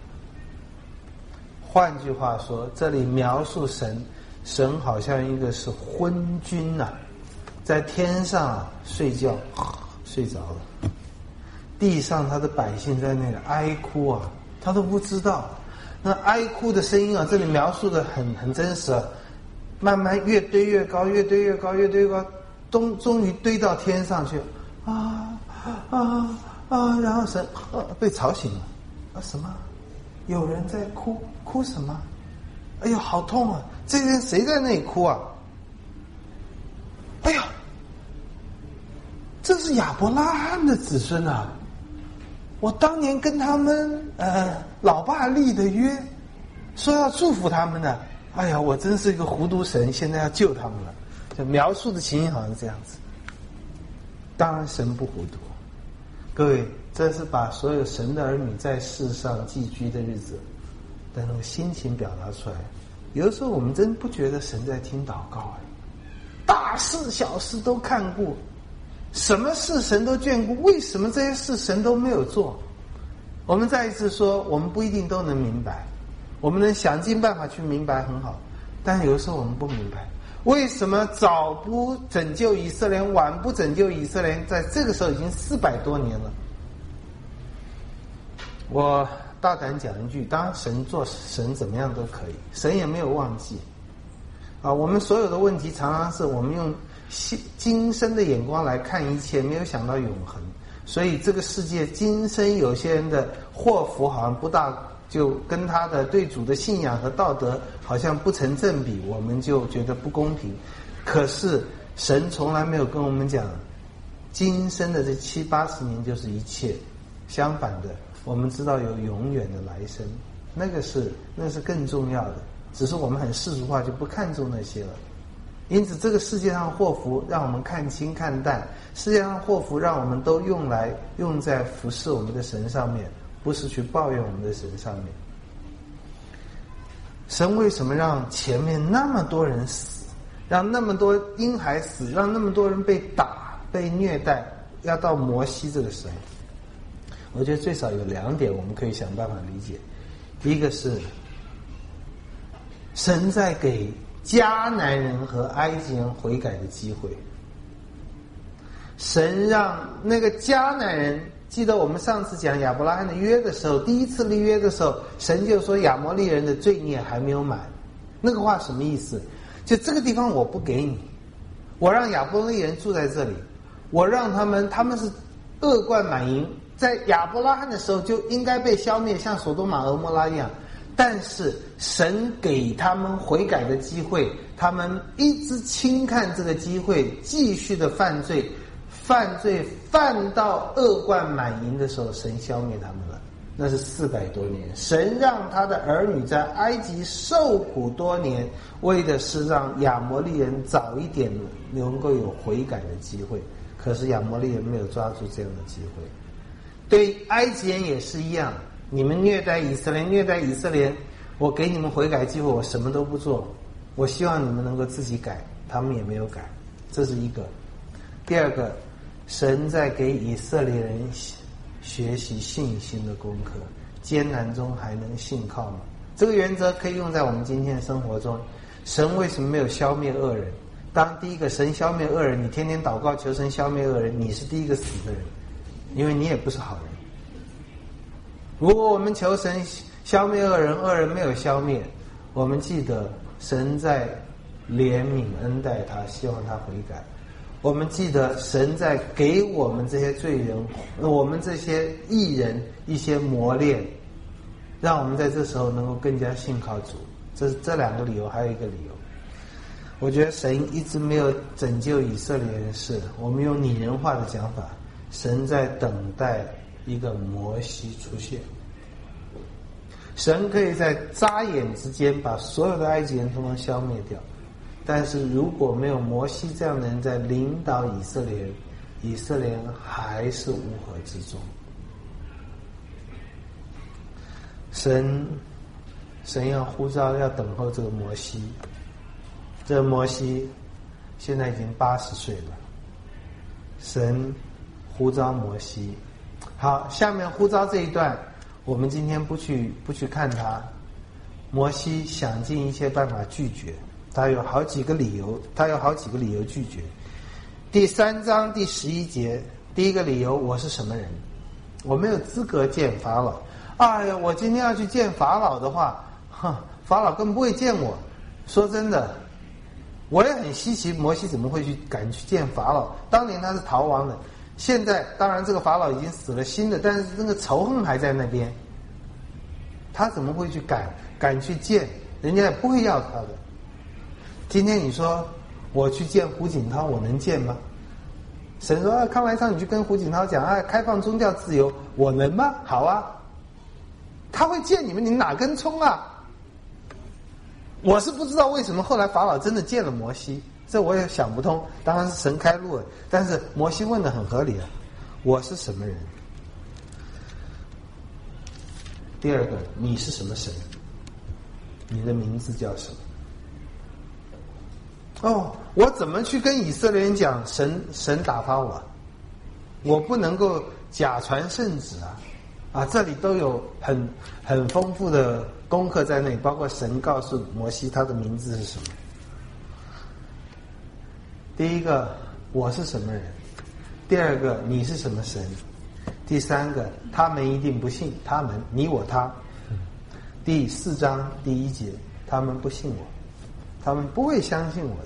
换句话说，这里描述神，神好像一个是昏君啊，在天上啊睡觉，睡着了，地上他的百姓在那里哀哭啊，他都不知道。那哀哭的声音啊，这里描述的很很真实啊，慢慢越堆越高，越堆越高，越堆越高，终终于堆到天上去，啊啊啊！然后神啊被吵醒了，啊什么？有人在哭，哭什么？哎呦，好痛啊！这天谁在那里哭啊？哎呀，这是亚伯拉罕的子孙啊！我当年跟他们呃老爸立的约，说要祝福他们的。哎呀，我真是一个糊涂神，现在要救他们了。就描述的情形好像是这样子。当然神不糊涂，各位，这是把所有神的儿女在世上寄居的日子的那种心情表达出来。有的时候我们真不觉得神在听祷告，大事小事都看顾，什么事神都眷顾，为什么这些事神都没有做？我们再一次说，我们不一定都能明白，我们能想尽办法去明白很好，但有的时候我们不明白，为什么早不拯救以色列人，晚不拯救以色列人，在这个时候已经四百多年了。我大胆讲一句，当然神做神怎么样都可以，神也没有忘记啊。我们所有的问题常常是我们用今生的眼光来看一切，没有想到永恒，所以这个世界今生有些人的祸福好像不大就跟他的对主的信仰和道德好像不成正比，我们就觉得不公平。可是神从来没有跟我们讲今生的这七八十年就是一切，相反的，我们知道有永远的来生，那个是那是更重要的，只是我们很世俗化，就不看重那些了。因此这个世界上祸福让我们看轻看淡，世界上祸福让我们都用来用在服侍我们的神上面，不是去抱怨我们的神上面。神为什么让前面那么多人死，让那么多婴孩死，让那么多人被打被虐待，要到摩西这个时候？我觉得最少有两点我们可以想办法理解。第一个是神在给迦南人和埃及人悔改的机会，神让那个迦南人，记得我们上次讲亚伯拉罕的约的时候，第一次立约的时候，神就说亚摩利人的罪孽还没有满。那个话什么意思？就这个地方我不给你，我让亚伯利人住在这里，我让他们他们是恶贯满盈，在亚伯拉罕的时候就应该被消灭，像索多玛俄摩拉一样。但是神给他们悔改的机会，他们一直轻看这个机会，继续的犯罪，犯罪犯到恶贯满盈的时候，神消灭他们了。那是四百多年，神让他的儿女在埃及受苦多年，为的是让亚摩利人早一点能够有悔改的机会。可是亚摩利人没有抓住这样的机会。对埃及人也是一样，你们虐待以色列，虐待以色列，我给你们悔改机会，我什么都不做，我希望你们能够自己改，他们也没有改，这是一个。第二个，神在给以色列人学习信心的功课，艰难中还能信靠吗？这个原则可以用在我们今天的生活中。神为什么没有消灭恶人？当第一个神消灭恶人，你天天祷告求神消灭恶人，你是第一个死的人，因为你也不是好人。如果我们求神消灭恶人，恶人没有消灭，我们记得神在怜悯恩待他，希望他悔改。我们记得神在给我们这些罪人，我们这些义人一些磨练，让我们在这时候能够更加信靠主。这是这两个理由，还有一个理由，我觉得神一直没有拯救以色列人，是我们用拟人化的讲法，神在等待一个摩西出现。神可以在眨眼之间把所有的埃及人统统消灭掉，但是如果没有摩西这样的人在领导以色列人，以色列人还是乌合之众。神神要呼召，要等候这个摩西。这个摩西现在已经八十岁了，神呼召摩西。好，下面呼召这一段我们今天不去不去看他。摩西想尽一切办法拒绝，他有好几个理由，他有好几个理由拒绝。第三章第十一节，第一个理由，我是什么人？我没有资格见法老。哎呀，我今天要去见法老的话，哼，法老根本不会见我。说真的，我也很稀奇，摩西怎么会去敢去见法老？当年他是逃亡的，现在当然这个法老已经死了，新的，但是那个仇恨还在那边，他怎么会去敢敢去见？人家也不会要他的。今天你说我去见胡锦涛，我能见吗？神说啊，康来昌你去跟胡锦涛讲啊，开放宗教自由，我能吗？好啊，他会见你们，你哪根葱啊？我是不知道为什么后来法老真的见了摩西，这我也想不通。当然是神开路了，但是摩西问的很合理啊，我是什么人？第二个，你是什么神？你的名字叫什么？哦，我怎么去跟以色列人讲神神打发我？我不能够假传圣旨啊！啊，这里都有很很丰富的功课在内，包括神告诉摩西他的名字是什么。第一个，我是什么人？第二个，你是什么神？第三个，他们一定不信，他们，你我他。第四章第一节，他们不信我，他们不会相信我的。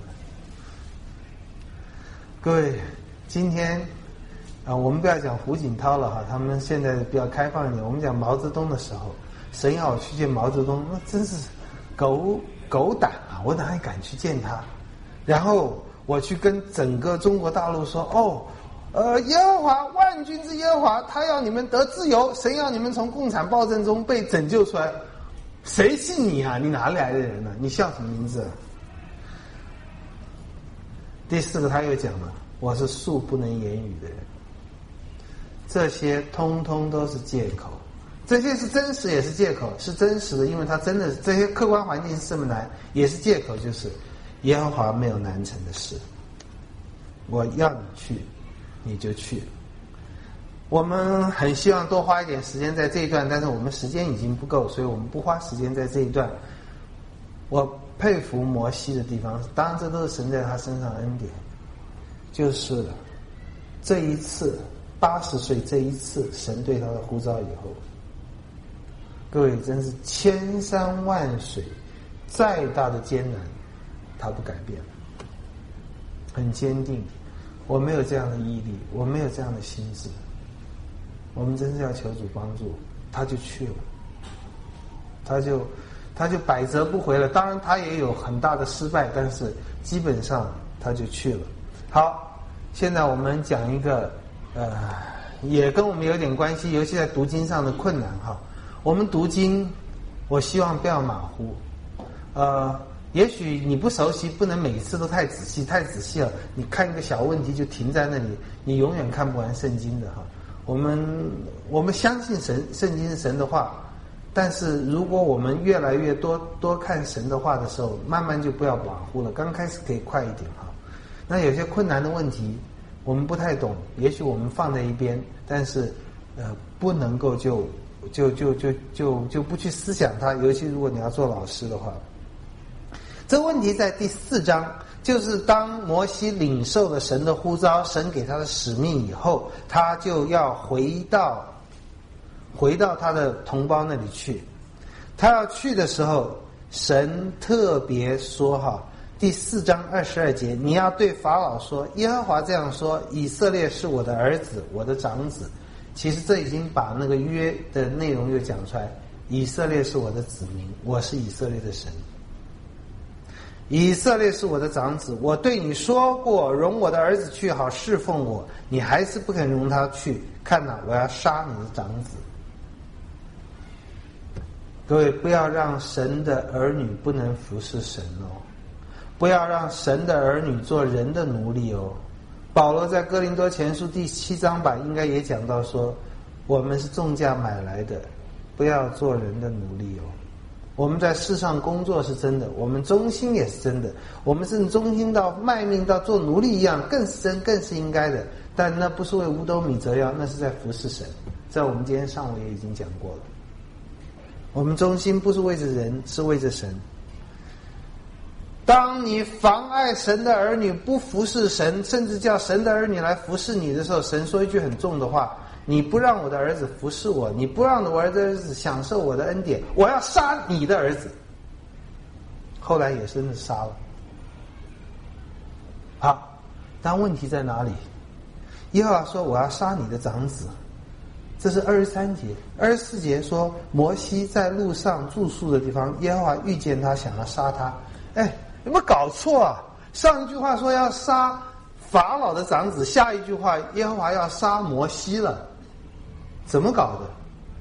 各位，今天啊，我们不要讲胡锦涛了哈，他们现在比较开放一点。我们讲毛泽东的时候， 神要我去见毛泽东，那真是狗狗胆啊！我哪里敢去见他？然后我去跟整个中国大陆说，哦，呃，耶和华万军之耶和华，他要你们得自由，神要你们从共产暴政中被拯救出来。谁信你啊？你哪里来的人呢、啊？你叫什么名字、啊？第四个他又讲了，我是素不能言语的人。这些通通都是借口，这些是真实也是借口，是真实的，因为他真的这些客观环境是这么难，也是借口，就是耶和华没有难成的事，我要你去你就去。我们很希望多花一点时间在这一段，但是我们时间已经不够，所以我们不花时间在这一段。我佩服摩西的地方，当然这都是神在他身上的恩典，就是这一次八十岁这一次神对他的呼召以后，各位真是千山万水，再大的艰难他不改变，很坚定。我没有这样的毅力，我没有这样的心智，我们真是要求主帮助，他就去了，他就他就百折不回了。当然他也有很大的失败，但是基本上他就去了。好，现在我们讲一个呃，也跟我们有点关系，尤其在读经上的困难哈。我们读经，我希望不要马虎，呃，也许你不熟悉，不能每次都太仔细，太仔细了，你看一个小问题就停在那里，你永远看不完圣经的哈。我们我们相信神，圣经是神的话，但是如果我们越来越多多看神的话的时候，慢慢就不要马虎了。刚开始可以快一点哈。那有些困难的问题，我们不太懂，也许我们放在一边，但是呃，不能够就就就就就就不去思想它，尤其如果你要做老师的话。这个问题在第四章，就是当摩西领受了神的呼召，神给他的使命以后，他就要回到回到他的同胞那里去。他要去的时候，神特别说哈，第四章二十二节，你要对法老说，耶和华这样说，以色列是我的儿子，我的长子。其实这已经把那个约的内容又讲出来，以色列是我的子民，我是以色列的神。以色列是我的长子，我对你说过，容我的儿子去好侍奉我，你还是不肯容他去，看哪，我要杀你的长子。各位，不要让神的儿女不能服侍神哦，不要让神的儿女做人的奴隶哦。保罗在哥林多前书第七章吧，应该也讲到说，我们是重价买来的，不要做人的奴隶哦。我们在世上工作是真的，我们忠心也是真的，我们是忠心到卖命到做奴隶一样，更是真，更是应该的。但那不是为五斗米折腰，那是在服侍神。在我们今天上午也已经讲过了，我们忠心不是为着人，是为着神。当你妨碍神的儿女不服侍神，甚至叫神的儿女来服侍你的时候，神说一句很重的话，你不让我的儿子服侍我，你不让我的儿子享受我的恩典，我要杀你的儿子。后来也真的杀了。好，但问题在哪里？耶和华说我要杀你的长子，这是二十三节。二十四节说摩西在路上住宿的地方，耶和华遇见他，想要杀他。哎，有没有搞错啊？上一句话说要杀法老的长子，下一句话耶和华要杀摩西了，怎么搞的？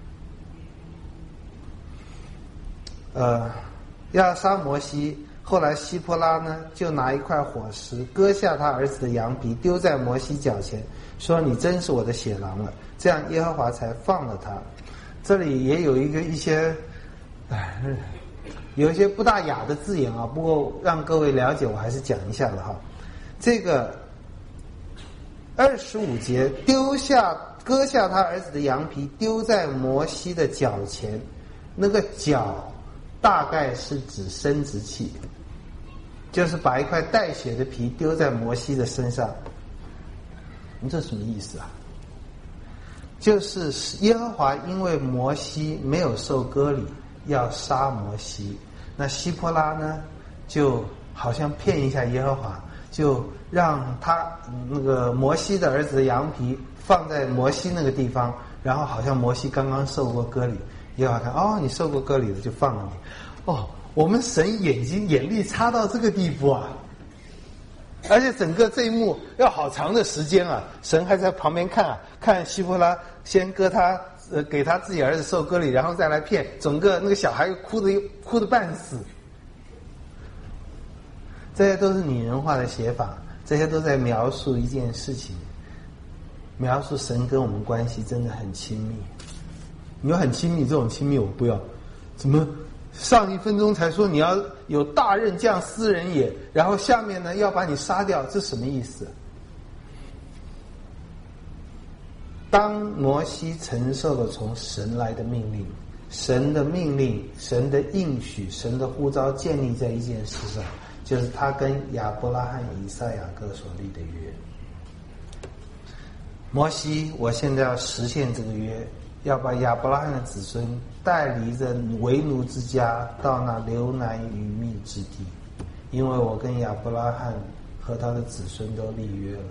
呃，要杀摩西，后来希波拉呢就拿一块火石割下他儿子的羊皮，丢在摩西脚前，说你真是我的血狼了，这样耶和华才放了他。这里也有一个一些唉有一些不大雅的字眼啊，不过让各位了解我还是讲一下的哈。这个二十五节，丢下割下他儿子的羊皮，丢在摩西的脚前，那个脚大概是指生殖器，就是把一块带血的皮丢在摩西的身上。你这什么意思啊？就是耶和华因为摩西没有受割礼，要杀摩西，那希波拉呢就好像骗一下耶和华，就让他那个摩西的儿子的羊皮放在摩西那个地方，然后好像摩西刚刚受过割礼。 耶和华看，哦，你受过割礼了，就放了你。哦，我们神眼睛眼力差到这个地步啊！而且整个这一幕要好长的时间啊，神还在旁边看啊，看希波拉先割他，呃，给他自己儿子受割礼，然后再来骗，整个那个小孩哭的哭的半死。这些都是拟人化的写法，这些都在描述一件事情，描述神跟我们关系真的很亲密。你说很亲密，这种亲密我不要，怎么？上一分钟才说你要有大任降斯人也，然后下面呢要把你杀掉，这什么意思？当摩西承受了从神来的命令，神的命令、神的应许、神的呼召建立在一件事上，就是他跟亚伯拉罕、以撒、雅各所立的约。摩西，我现在要实现这个约，要把亚伯拉罕的子孙带离着为奴之家，到那流奶与蜜之地，因为我跟亚伯拉罕和他的子孙都立约了。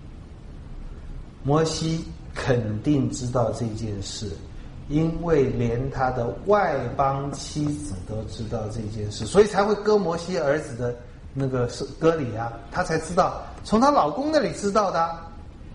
摩西肯定知道这件事，因为连他的外邦妻子都知道这件事，所以才会割摩西儿子的那个割礼啊，他才知道，从她老公那里知道的啊。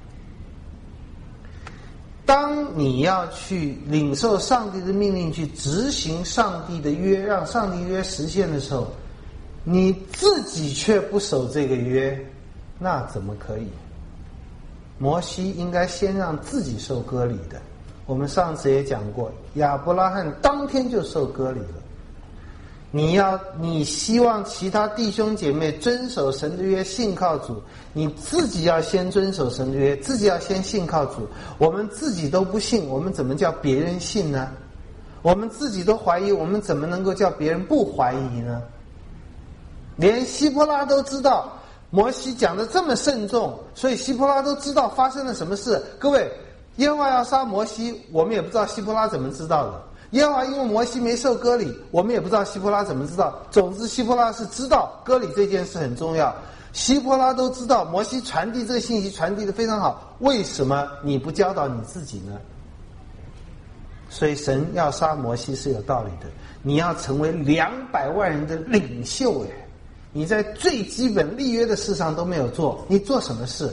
当你要去领受上帝的命令，去执行上帝的约，让上帝约实现的时候，你自己却不守这个约，那怎么可以？摩西应该先让自己受割礼的。我们上次也讲过，亚伯拉罕当天就受割礼了。你要你希望其他弟兄姐妹遵守神的约，信靠主，你自己要先遵守神的约，自己要先信靠主。我们自己都不信，我们怎么叫别人信呢？我们自己都怀疑，我们怎么能够叫别人不怀疑呢？连希波拉都知道摩西讲的这么慎重，所以希波拉都知道发生了什么事。各位，耶和华要杀摩西，我们也不知道希波拉怎么知道的。耶和华因为摩西没受割礼，我们也不知道希波拉怎么知道。总之希波拉是知道割礼这件事很重要，希波拉都知道摩西传递这个信息传递的非常好，为什么你不教导你自己呢？所以神要杀摩西是有道理的。你要成为两百万人的领袖，哎，你在最基本立约的事上都没有做，你做什么事？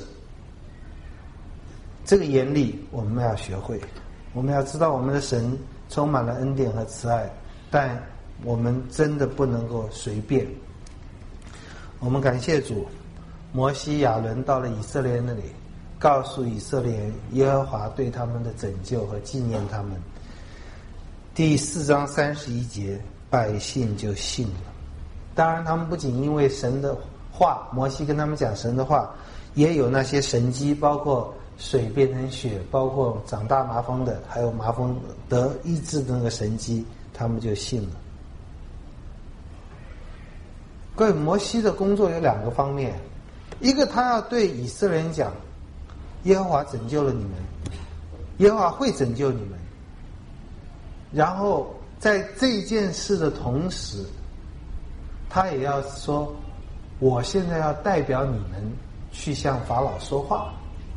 这个严厉我们要学会，我们要知道我们的神充满了恩典和慈爱，但我们真的不能够随便。我们感谢主，摩西亚伦到了以色列那里，告诉以色列人耶和华对他们的拯救和纪念他们。第四章三十一节，百姓就信了。当然他们不仅因为神的话，摩西跟他们讲神的话，也有那些神迹，包括水变成血，包括长大麻风的，还有麻风得医治的那个神迹，他们就信了。各位，摩西的工作有两个方面，一个他要对以色列人讲，耶和华拯救了你们，耶和华会拯救你们。然后在这件事的同时，他也要说，我现在要代表你们去向法老说话。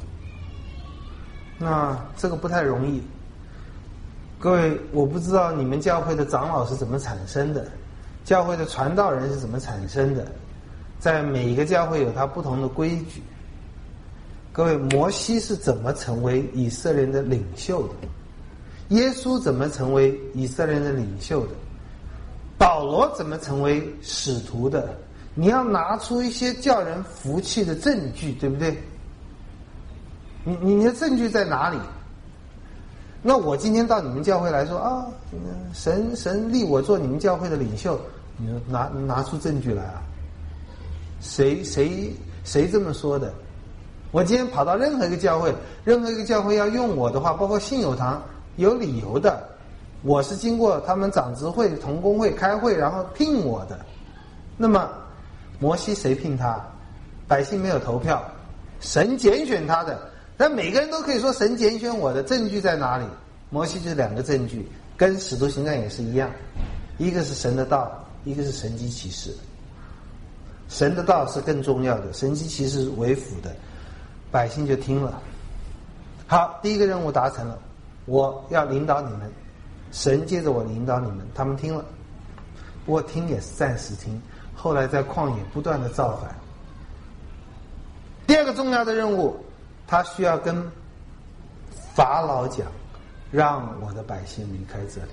那这个不太容易。各位，我不知道你们教会的长老是怎么产生的，教会的传道人是怎么产生的，在每一个教会有他不同的规矩。各位，摩西是怎么成为以色列人的领袖的？耶稣怎么成为以色列人的领袖的？保罗怎么成为使徒的？你要拿出一些叫人服气的证据，对不对？你你的证据在哪里？那我今天到你们教会来说啊，神神立我做你们教会的领袖，你拿拿出证据来啊？谁谁谁这么说的？我今天跑到任何一个教会，任何一个教会要用我的话，包括信友堂，有理由的。我是经过他们长执会、同工会开会，然后聘我的。那么摩西谁聘他？百姓没有投票，神拣选他的。但每个人都可以说神拣选我的，证据在哪里？摩西就是两个证据，跟使徒行传也是一样，一个是神的道，一个是神迹奇事。神的道是更重要的，神迹奇事是为辅的，百姓就听了。好，第一个任务达成了，我要领导你们， 神接着我引导你们，他们听了，不过听也是暂时听，后来在旷野不断的造反。第二个重要的任务，他需要跟法老讲，让我的百姓离开这里。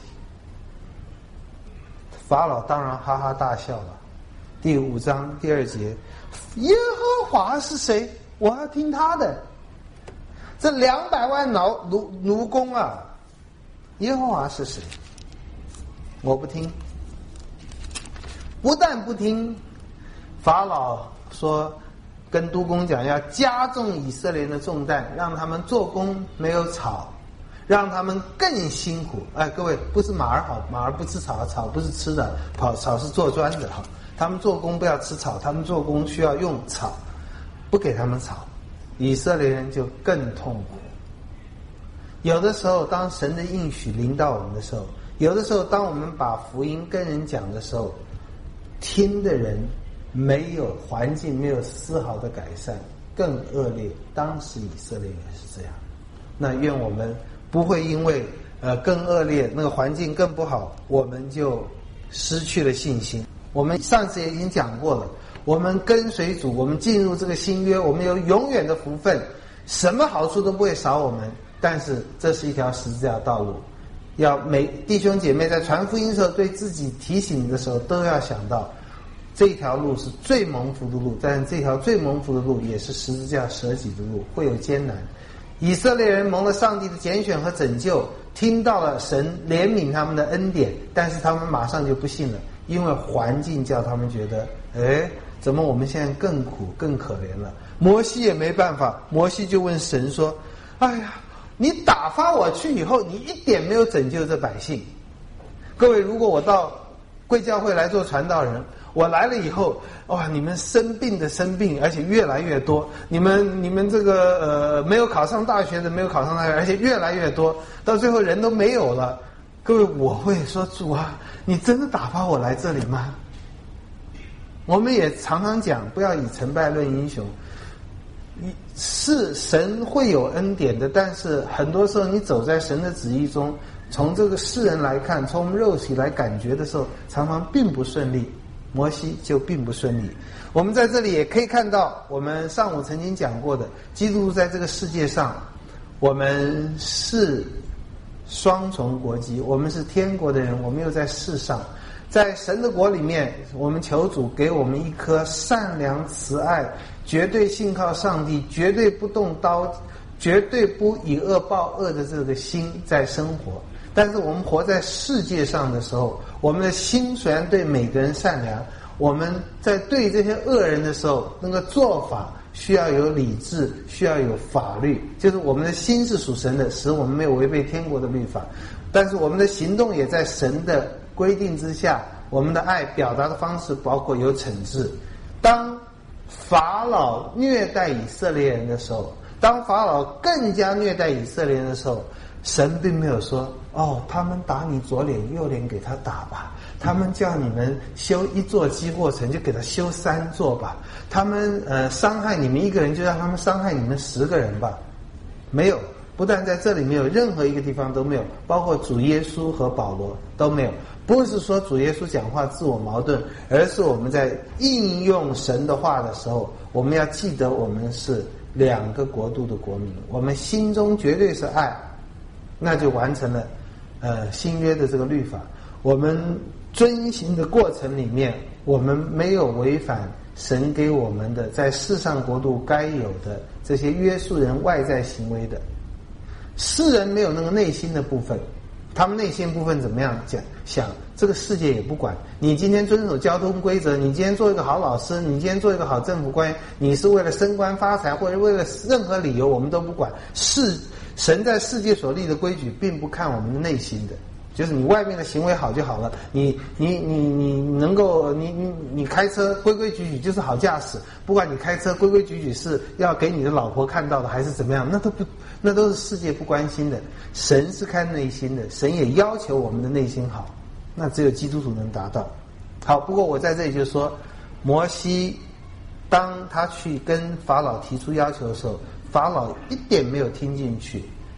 法老当然哈哈大笑了。第五章第二节，耶和华是谁？我要听他的。这两百万劳奴奴工啊，耶和华是谁？我不听。不但不听，法老说跟督工讲要加重以色列人的重担，让他们做工没有草，让他们更辛苦。哎，各位，不是马儿好，马儿不吃草，草不是吃的，跑草是做砖的哈。他们做工不要吃草，他们做工需要用草，不给他们草，以色列人就更痛苦。有的时候，当神的应许临到我们的时候，有的时候，当我们把福音跟人讲的时候，听的人没有环境，没有丝毫的改善，更恶劣。当时以色列也是这样。那愿我们不会因为呃更恶劣，那个环境更不好，我们就失去了信心。我们上次也已经讲过了，我们跟随主，我们进入这个新约，我们有永远的福分，什么好处都不会少我们。但是这是一条十字架道路，要每弟兄姐妹在传福音的时候，对自己提醒的时候，都要想到这条路是最蒙福的路，但是这条最蒙福的路也是十字架舍己的路，会有艰难。以色列人蒙了上帝的拣选和拯救，听到了神怜悯他们的恩典，但是他们马上就不信了，因为环境叫他们觉得，哎，怎么我们现在更苦更可怜了？摩西也没办法，摩西就问神说，哎呀，你打发我去以后，你一点没有拯救这百姓。各位，如果我到贵教会来做传道人，我来了以后，哇，你们生病的生病，而且越来越多。你们你们这个呃没有考上大学的没有考上大学，而且越来越多，到最后人都没有了。各位，我会说，主啊，你真的打发我来这里吗？我们也常常讲，不要以成败论英雄。是神会有恩典的，但是很多时候你走在神的旨意中，从这个世人来看，从肉体来感觉的时候，常常并不顺利。摩西就并不顺利。我们在这里也可以看到，我们上午曾经讲过的，基督徒在这个世界上，我们是双重国籍，我们是天国的人，我们又在世上。在神的国里面，我们求主给我们一颗善良慈爱，绝对信靠上帝，绝对不动刀，绝对不以恶报恶的这个心在生活。但是我们活在世界上的时候，我们的心虽然对每个人善良，我们在对这些恶人的时候，那个做法需要有理智，需要有法律，就是我们的心是属神的，使我们没有违背天国的律法，但是我们的行动也在神的规定之下，我们的爱表达的方式包括有惩治。当法老虐待以色列人的时候，当法老更加虐待以色列人的时候，神并没有说，哦，他们打你左脸右脸给他打吧，他们叫你们修一座积货城就给他修三座吧，他们呃伤害你们一个人就让他们伤害你们十个人吧。没有，不但在这里没有，任何一个地方都没有，包括主耶稣和保罗都没有。不是说主耶稣讲话自我矛盾，而是我们在应用神的话的时候，我们要记得我们是两个国度的国民，我们心中绝对是爱，那就完成了呃新约的这个律法。我们遵行的过程里面，我们没有违反神给我们的在世上国度该有的这些约束人外在行为的。世人没有那个内心的部分，他们内心部分怎么样讲想，这个世界也不管。你今天遵守交通规则，你今天做一个好老师，你今天做一个好政府官员，你是为了升官发财或者为了任何理由，我们都不管。是神在世界所立的规矩并不看我们的内心的，就是你外面的行为好就好了，你你你你能够你你你开车规规矩矩就是好驾驶，不管你开车规规矩矩是要给你的老婆看到的还是怎么样，那都不那都是世界不关心的。神是看内心的，神也要求我们的内心好，那只有基督徒能达到。好，不过我在这里就说，摩西当他去跟法老提出要求的时候，法老一点没有听进去，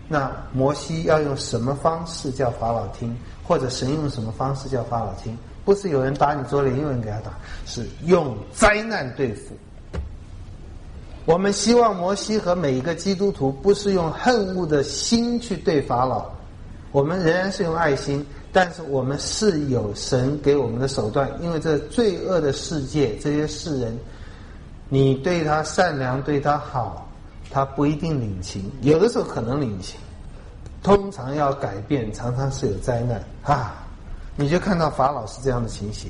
那摩西要用什么方式叫法老听，或者神用什么方式叫法老听？不是有人打你桌脸，有人给他打，是用灾难对付。我们希望摩西和每一个基督徒不是用恨恶的心去对法老，我们仍然是用爱心，但是我们是有神给我们的手段，因为这罪恶的世界，这些世人，你对他善良，对他好，他不一定领情，有的时候可能领情，通常要改变，常常是有灾难啊！你就看到法老是这样的情形，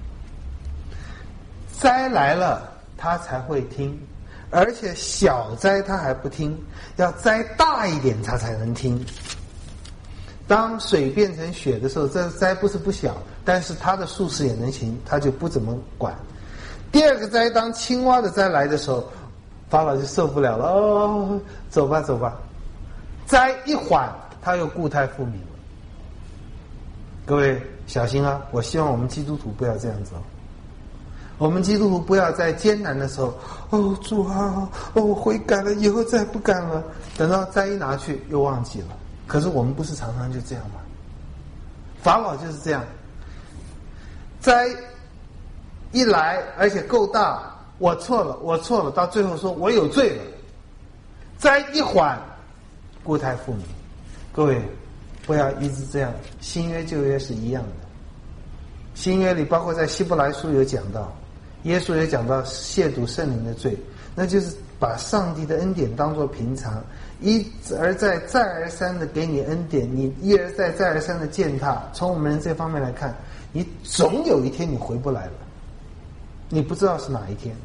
灾来了他才会听，而且小灾他还不听，要灾大一点他才能听。当水变成雪的时候，这灾不是不小，但是他的术士也能行，他就不怎么管。第二个灾，当青蛙的灾来的时候，法老就受不了了，哦，走吧走吧。灾一缓，他又故态复萌了。各位小心啊！我希望我们基督徒不要这样子哦。我们基督徒不要在艰难的时候，哦主啊，哦我悔改了，以后再不敢了。等到灾一拿去又忘记了。可是我们不是常常就这样吗？法老就是这样，灾一来而且够大，我错了我错了，到最后说我有罪了。灾一缓，故态复萌。各位不要一直这样，新约旧约是一样的。新约里包括在希伯来书有讲到，耶稣也讲到亵渎圣灵的罪，那就是把上帝的恩典当作平常，一而再再而三的给你恩典，你一而再再而三的践踏。从我们人这方面来看，你总有一天你回不来了，你不知道是哪一天。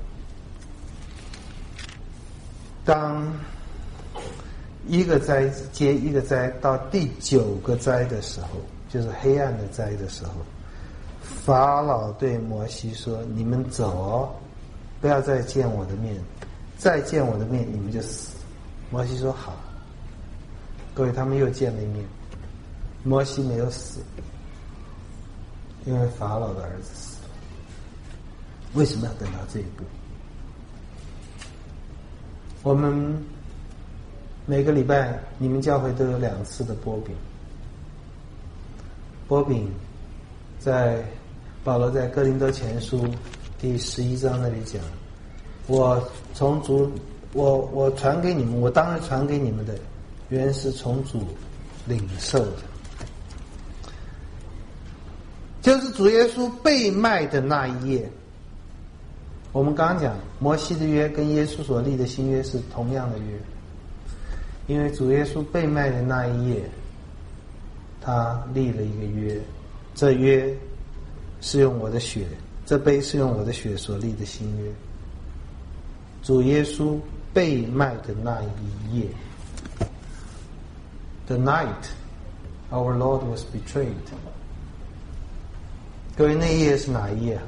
当一个灾接一个灾到第九个灾的时候，就是黑暗的灾的时候，法老对摩西说：你们走哦，不要再见我的面，再见我的面你们就死。摩西说好。各位，他们又见了一面，摩西没有死，因为法老的儿子死了。为什么要等到这一步？我们每个礼拜你们教会都有两次的波饼。波饼在保罗在哥林多前书第十一章那里讲，我从主我我传给你们，我当然传给你们的原是从主领受的，就是主耶稣被卖的那一夜。我们刚刚讲摩西的约跟耶稣所立的新约是同样的约，因为主耶稣被卖的那一夜，他立了一个约，这约是用我的血，这杯是用我的血所立的新约。主耶稣被卖的那一夜， The night our Lord was betrayed。 各位，那一夜是哪一夜？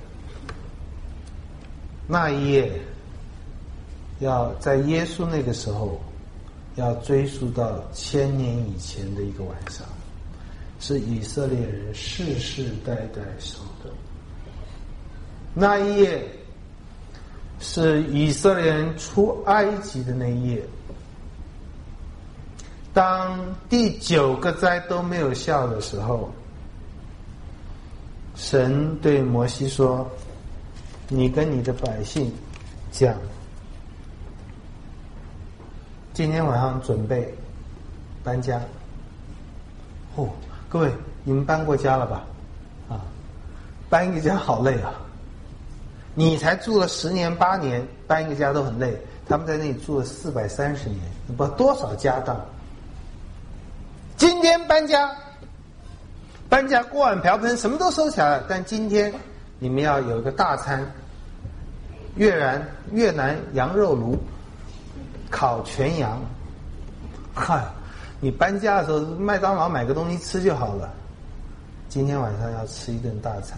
那一夜要在耶稣那个时候要追溯到千年以前的一个晚上，是以色列人世世代代守的。那一夜是以色列人出埃及的那一夜。当第九个灾都没有效的时候，神对摩西说：你跟你的百姓讲，今天晚上准备搬家。哦，各位，你们搬过家了吧？啊，搬一个家好累啊！你才住了十年八年，搬一个家都很累，他们在那里住了四百三十年，你不知道多少家当。今天搬家，搬家锅碗瓢盆什么都收起来了，但今天你们要有一个大餐，越南越南羊肉炉，烤全羊。嗨，你搬家的时候麦当劳买个东西吃就好了，今天晚上要吃一顿大餐。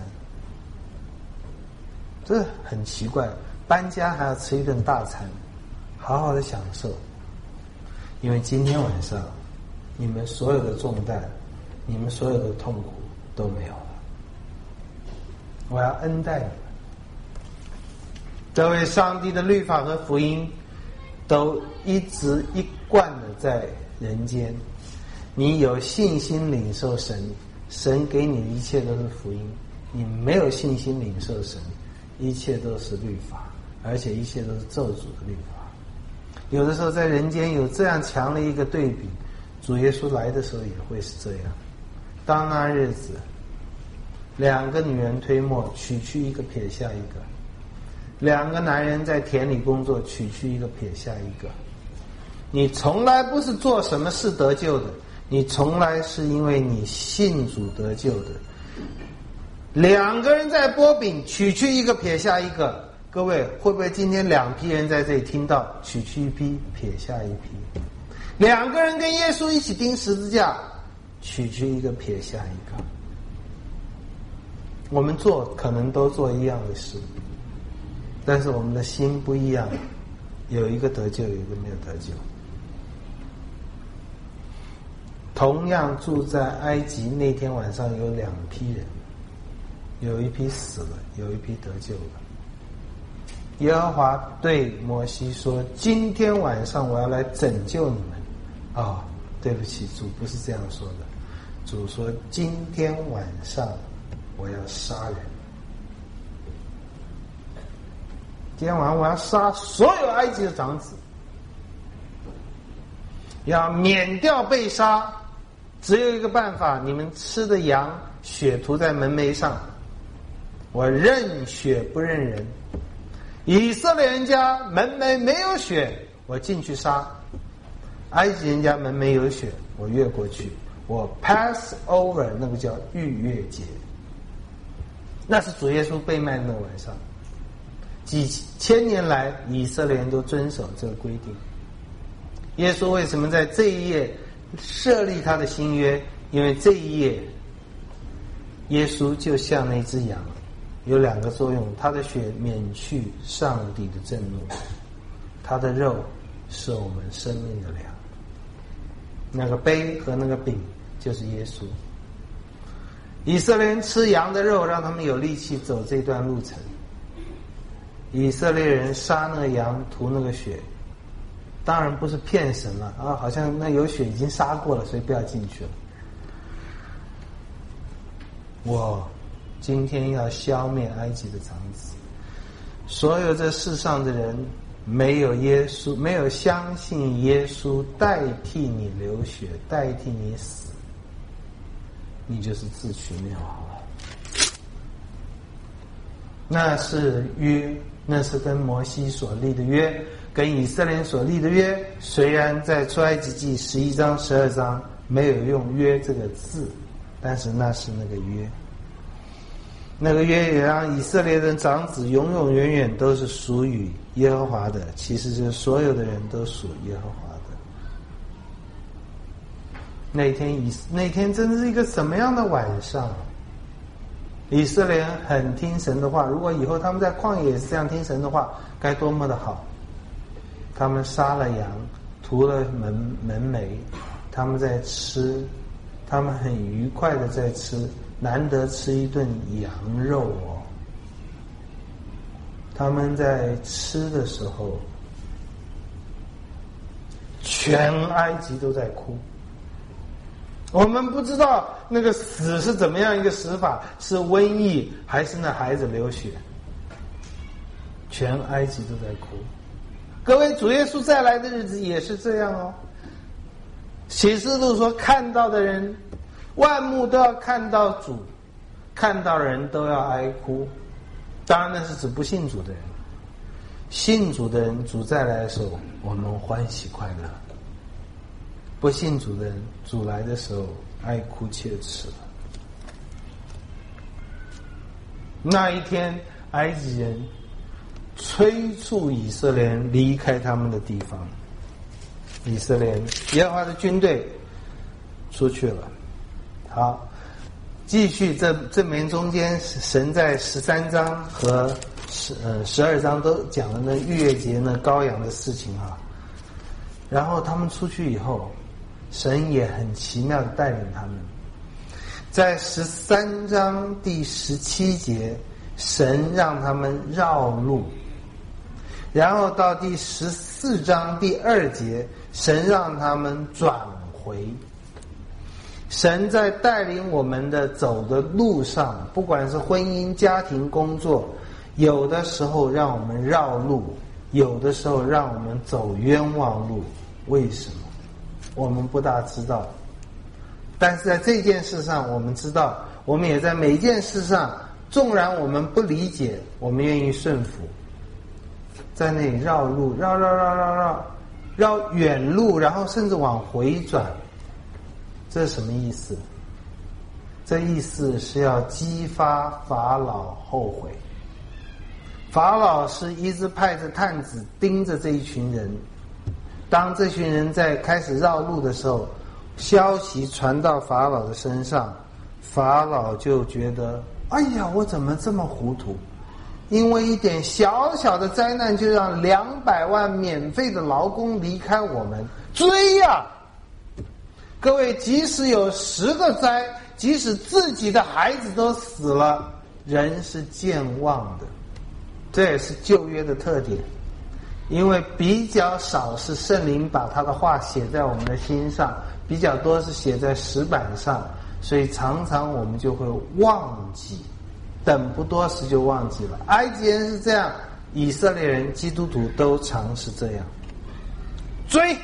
这很奇怪，搬家还要吃一顿大餐，好好的享受。因为今天晚上你们所有的重担，你们所有的痛苦都没有了，我要恩待你们。这位上帝的律法和福音都一直一贯的在人间，你有信心领受神，神给你的一切都是福音；你没有信心领受神，一切都是律法，而且一切都是咒诅的律法。有的时候在人间有这样强的一个对比，主耶稣来的时候也会是这样。当那日子，两个女人推磨，取去一个撇下一个；两个男人在田里工作，取去一个撇下一个。你从来不是做什么事得救的，你从来是因为你信主得救的。两个人在剥饼，取去一个撇下一个。各位会不会今天两批人在这里听到，取去一批撇下一批？两个人跟耶稣一起钉十字架，取去一个撇下一个。我们做可能都做一样的事，但是我们的心不一样，有一个得救，有一个没有得救。同样住在埃及那天晚上有两批人，有一批死了，有一批得救了。耶和华对摩西说，今天晚上我要来拯救你们。啊、哦，对不起，主不是这样说的。主说今天晚上我要杀人，今天晚上我要杀所有埃及的长子，要免掉被杀。只有一个办法，你们吃的羊血涂在门楣上，我认血不认人。以色列人家门楣没有血，我进去杀；埃及人家门楣有血，我越过去。我 pass over， 那个叫逾越节，那是主耶稣被卖的那个晚上。几千年来，以色列人都遵守这个规定。耶稣为什么在这一夜设立他的新约？因为这一夜，耶稣就像那只羊，有两个作用：他的血免去上帝的震怒，他的肉是我们生命的粮。那个杯和那个饼就是耶稣。以色列人吃羊的肉，让他们有力气走这段路程。以色列人杀那个羊，涂那个血，当然不是骗神了啊！好像那有血已经杀过了，所以不要进去了。我今天要消灭埃及的长子。所有这世上的人，没有耶稣，没有相信耶稣代替你流血，代替你死，你就是自取灭亡了。那是约，那是跟摩西所立的约，跟以色列人所立的约。虽然在出埃及记十一章、十二章没有用约这个字，但是那是那个约。那个约也让以色列的长子永永远远都是属于耶和华的，其实是所有的人都属耶和华的。那天以那天真是一个什么样的晚上？以色列人很听神的话，如果以后他们在旷野也是这样听神的话，该多么的好！他们杀了羊，涂了门门楣，他们在吃，他们很愉快的在吃，难得吃一顿羊肉哦。他们在吃的时候，全埃及都在哭。我们不知道那个死是怎么样一个死法，是瘟疫还是那孩子流血，全埃及都在哭。各位，主耶稣再来的日子也是这样哦。启示录说，看到的人万目都要看到主，看到人都要哀哭。当然那是指不信主的人，信主的人主再来的时候我们欢喜快乐，不信主的人主来的时候哀哭切齿。那一天埃及人催促以色列人离开他们的地方，以色列人耶和华的军队出去了。好，继续这这门中间，神在十三章和十呃十二章都讲了那逾越节那羔羊的事情啊。然后他们出去以后，神也很奇妙的带领他们。在十三章第十七节，神让他们绕路， 然后到第十四章第二节，神让他们转回。神在带领我们的走的路上，不管是婚姻、家庭、工作，有的时候让我们绕路，有的时候让我们走冤枉路。为什么？我们不大知道。但是在这件事上我们知道，我们也在每一件事上，纵然我们不理解，我们愿意顺服，在那里绕路，绕绕绕绕绕绕远路，然后甚至往回转。这是什么意思？这意思是要激发法老后悔。法老是一直派着探子盯着这一群人，当这群人在开始绕路的时候，消息传到法老的身上，法老就觉得，哎呀，我怎么这么糊涂？因为一点小小的灾难就让两百万免费的劳工离开我们，追呀、啊！各位，即使有十个灾，即使自己的孩子都死了，人是健忘的。这也是旧约的特点，因为比较少是圣灵把他的话写在我们的心上，比较多是写在石板上，所以常常我们就会忘记，等不多时就忘记了。埃及人是这样，以色列人、基督徒都常是这样。追，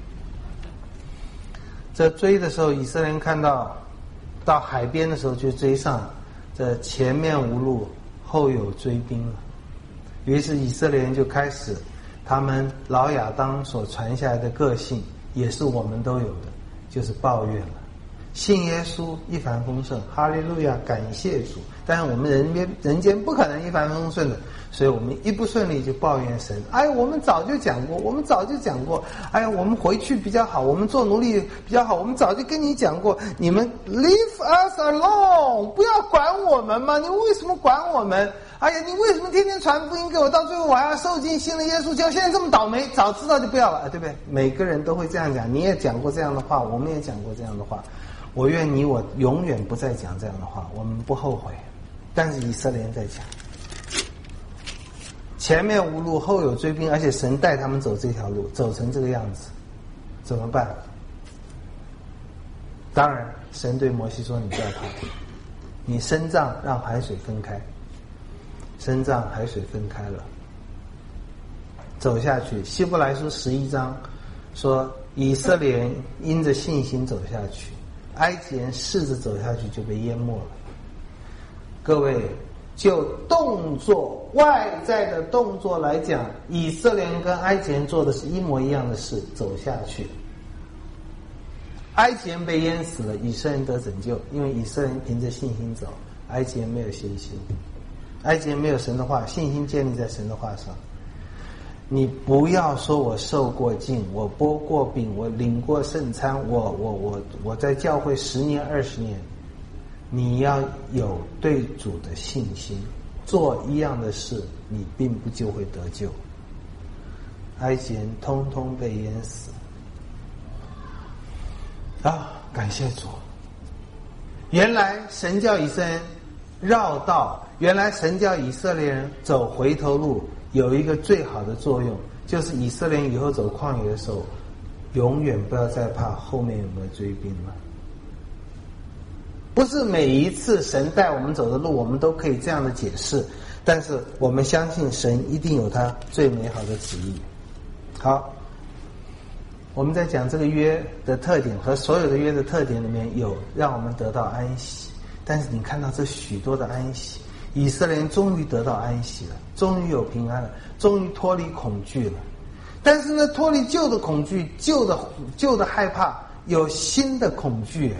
这追的时候，以色列人看到到海边的时候就追上，这前面无路，后有追兵了。于是以色列人就开始，他们老亚当所传下来的个性，也是我们都有的，就是抱怨了。信耶稣一帆风顺，哈利路亚，感谢主。但是我们人间人间不可能一帆风顺的，所以我们一不顺利就抱怨神。哎，我们早就讲过，我们早就讲过。哎呀，我们回去比较好，我们做奴隶比较好。我们早就跟你讲过，你们 leave us alone， 不要管我们嘛，你为什么管我们？哎呀，你为什么天天传福音给我，到最后我还要受尽信了耶稣，就现在这么倒霉，早知道就不要了，对不对？每个人都会这样讲，你也讲过这样的话，我们也讲过这样的话。我愿你我永远不再讲这样的话，我们不后悔。但是以色列人在讲，前面无路，后有追兵，而且神带他们走这条路，走成这个样子，怎么办？当然，神对摩西说：“你不要逃，你伸杖让海水分开。”伸杖，海水分开了，走下去。希伯来书十一章说，以色列人因着信心走下去，埃及人试着走下去就被淹没了。各位，就动作外在的动作来讲，以色列人跟埃及人做的是一模一样的事，走下去。埃及人被淹死了，以色列人得拯救，因为以色列人凭着信心走，埃及人没有信心。埃及人没有神的话，信心建立在神的话上。你不要说我受过浸，我剥过饼，我领过圣餐，我我我我在教会十年二十年，你要有对主的信心，做一样的事，你并不就会得救。埃及人通通被淹死啊！感谢主，原来神叫以色列人绕道。原来神叫以色列人走回头路，有一个最好的作用，就是以色列人以后走旷野的时候，永远不要再怕后面有没有追兵了。不是每一次神带我们走的路，我们都可以这样的解释，但是我们相信神一定有他最美好的旨意。好，我们在讲这个约的特点和所有的约的特点里面，有让我们得到安息，但是你看到这许多的安息，以色列人终于得到安息了，终于有平安了，终于脱离恐惧了。但是呢，脱离旧的恐惧，旧的旧的害怕，有新的恐惧。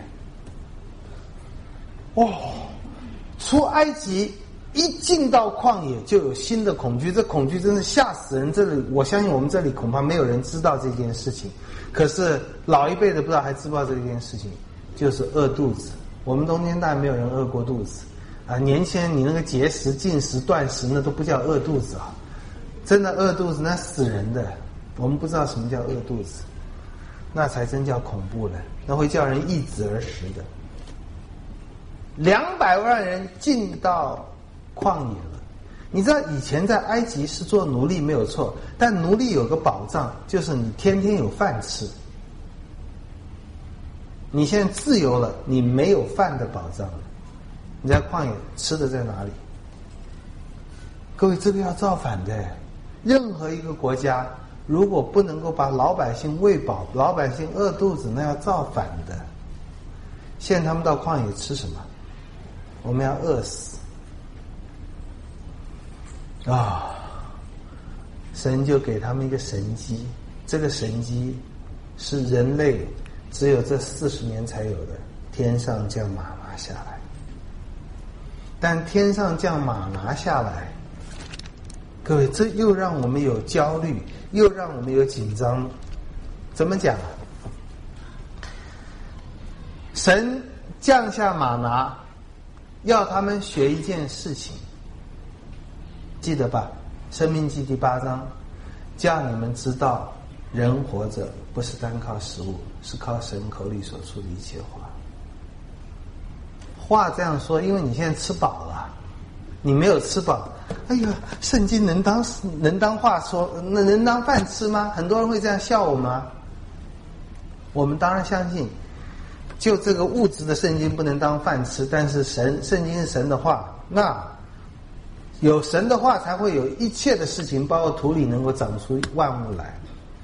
哦，出埃及一进到旷野就有新的恐惧，这恐惧真是吓死人。这里我相信我们这里恐怕没有人知道这件事情，可是老一辈的不知道还知不知道这件事情，就是饿肚子。我们中间当然没有人饿过肚子啊，年轻人你那个节食、进食、断食那都不叫饿肚子啊，真的饿肚子那死人的。我们不知道什么叫饿肚子，那才真叫恐怖了，那会叫人易子而食的。两百万人进到旷野了， 你知道以前在埃及是做奴隶没有错，但奴隶有个保障，就是你天天有饭吃。你现在自由了，你没有饭的保障了。你在旷野吃的在哪里？各位，这个要造反的。任何一个国家如果不能够把老百姓喂饱，老百姓饿肚子，那要造反的。现在他们到旷野吃什么？我们要饿死啊、哦！神就给他们一个神迹，这个神迹是人类只有这四十年才有的，天上降马拿下来。但天上降马拿下来，各位，这又让我们有焦虑，又让我们有紧张。怎么讲？神降下马拿，要他们学一件事情，记得吧？生命记第八章，叫你们知道，人活着不是单靠食物，是靠神口里所出的一切话。话这样说，因为你现在吃饱了，你没有吃饱。哎呀，圣经能当能当话说，那能当饭吃吗？很多人会这样笑我们啊。我们当然相信，就这个物质的圣经不能当饭吃，但是神圣经是神的话，那有神的话才会有一切的事情，包括土里能够长出万物来。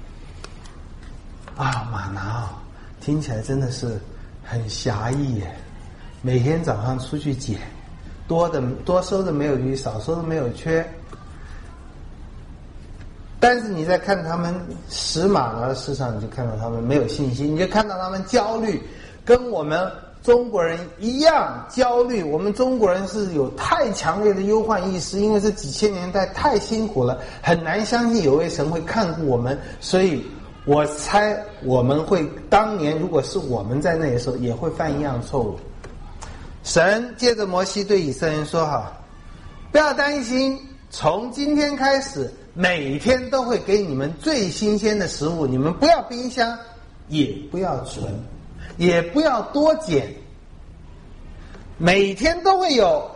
啊，马拿哦，听起来真的是很狭义耶。每天早上出去捡，多的多收的没有余，少收的没有缺。但是你在看他们拾马拿的事上，你就看到他们没有信心，你就看到他们焦虑，跟我们中国人一样焦虑。我们中国人是有太强烈的忧患意识，因为这几千年代太辛苦了，很难相信有位神会看顾我们，所以我猜我们会当年如果是我们在那的时候，也会犯一样错误。神借着摩西对以色列人说：“哈，不要担心，从今天开始，每天都会给你们最新鲜的食物，你们不要冰箱，也不要存，也不要多捡，每天都会有。”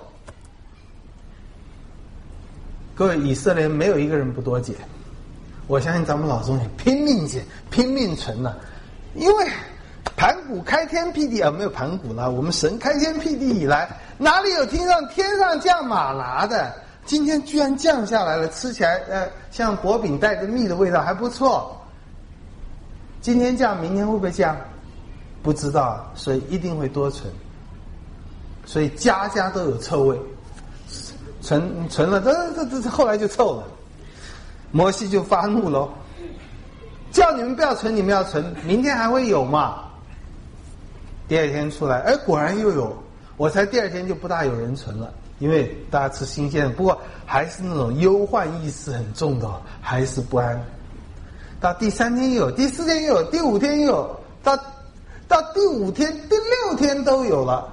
各位，以色列人没有一个人不多捡，我相信咱们老中也拼命捡，拼命存了，因为盘古开天辟地啊，没有盘古了，我们神开天辟地以来，哪里有听上天上降马拿的？今天居然降下来了，吃起来呃像薄饼带着蜜的味道还不错。今天降，明天会不会降？不知道，所以一定会多存。所以家家都有臭味，存存了，这这这后来就臭了。摩西就发怒了，叫你们不要存，你们要存，明天还会有嘛？第二天出来，哎，果然又有。我猜第二天就不大有人存了，因为大家吃新鲜的。不过还是那种忧患意识很重的，还是不安。到第三天又有，第四天又有，第五天又有，到到第五天、第六天都有了。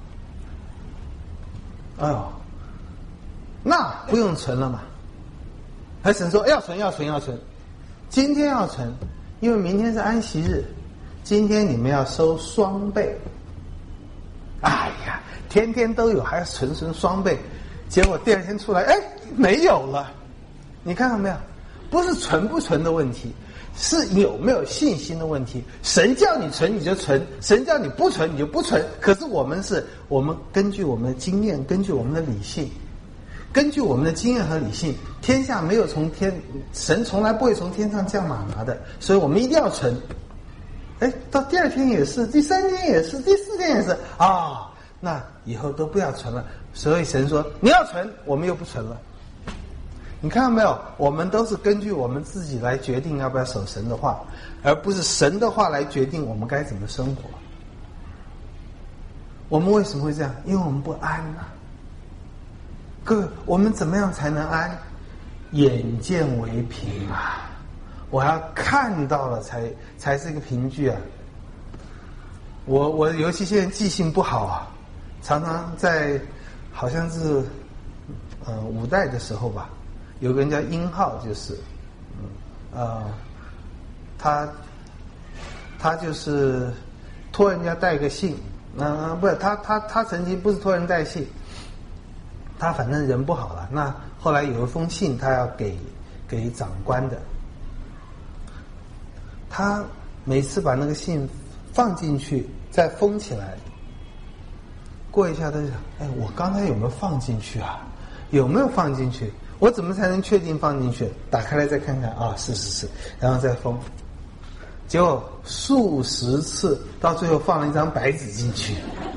哎呦，那不用存了嘛？还神说要存要存要存，今天要存，因为明天是安息日，今天你们要收双倍。哎呀，天天都有，还要存存双倍，结果第二天出来，哎，没有了。你看到没有？不是存不存的问题，是有没有信心的问题。神叫你存你就存，神叫你不存你就不存。可是我们是，我们根据我们的经验，根据我们的理性。根据我们的经验和理性，天下没有从天，神从来不会从天上降马拿的，所以我们一定要存。哎，到第二天也是，第三天也是，第四天也是啊、哦，那以后都不要存了。所以神说你要存，我们又不存了。你看到没有？我们都是根据我们自己来决定要不要守神的话，而不是神的话来决定我们该怎么生活。我们为什么会这样？因为我们不安啊。各位，我们怎么样才能安？眼见为凭啊！我要看到了才才是一个凭据啊！我我尤其现在记性不好啊，常常在好像是呃五代的时候吧，有个人叫殷浩，就是嗯呃他他就是托人家带个信，嗯、呃、不是他他他曾经不是托人带信。 他反正人不好了。那后来有一封信，他要给给长官的，他每次把那个信放进去，再封起来，过一下他就想，哎，我刚才有没有放进去啊？有没有放进去？我怎么才能确定放进去？打开来再看看啊，是是是，然后再封。结果数十次，到最后放了一张白纸进去。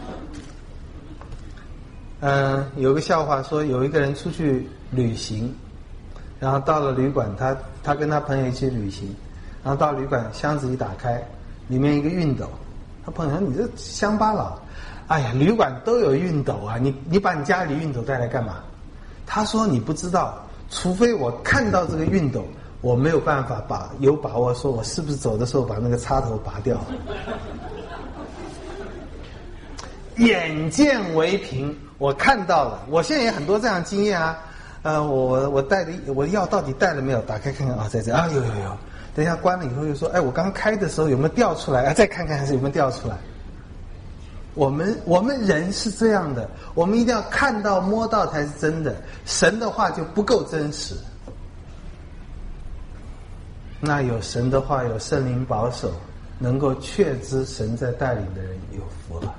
嗯、呃，有个笑话说，有一个人出去旅行，然后到了旅馆，他他跟他朋友一起旅行，然后到旅馆，箱子一打开，里面一个熨斗。他朋友说：“你这乡巴佬，哎呀，旅馆都有熨斗啊，你你把你家里熨斗带来干嘛？”他说：“你不知道，除非我看到这个熨斗，我没有办法把有把握说我是不是走的时候把那个插头拔掉。”眼见为凭，我看到了，我现在也很多这样的经验啊。呃，我我带的我的药到底带了没有？打开看看啊，在这啊，有有有。等一下关了以后又说，哎，我刚开的时候有没有掉出来啊？再看看还是有没有掉出来。我们我们人是这样的，我们一定要看到摸到才是真的，神的话就不够真实。那有神的话，有圣灵保守，能够确知神在带领的人有福了。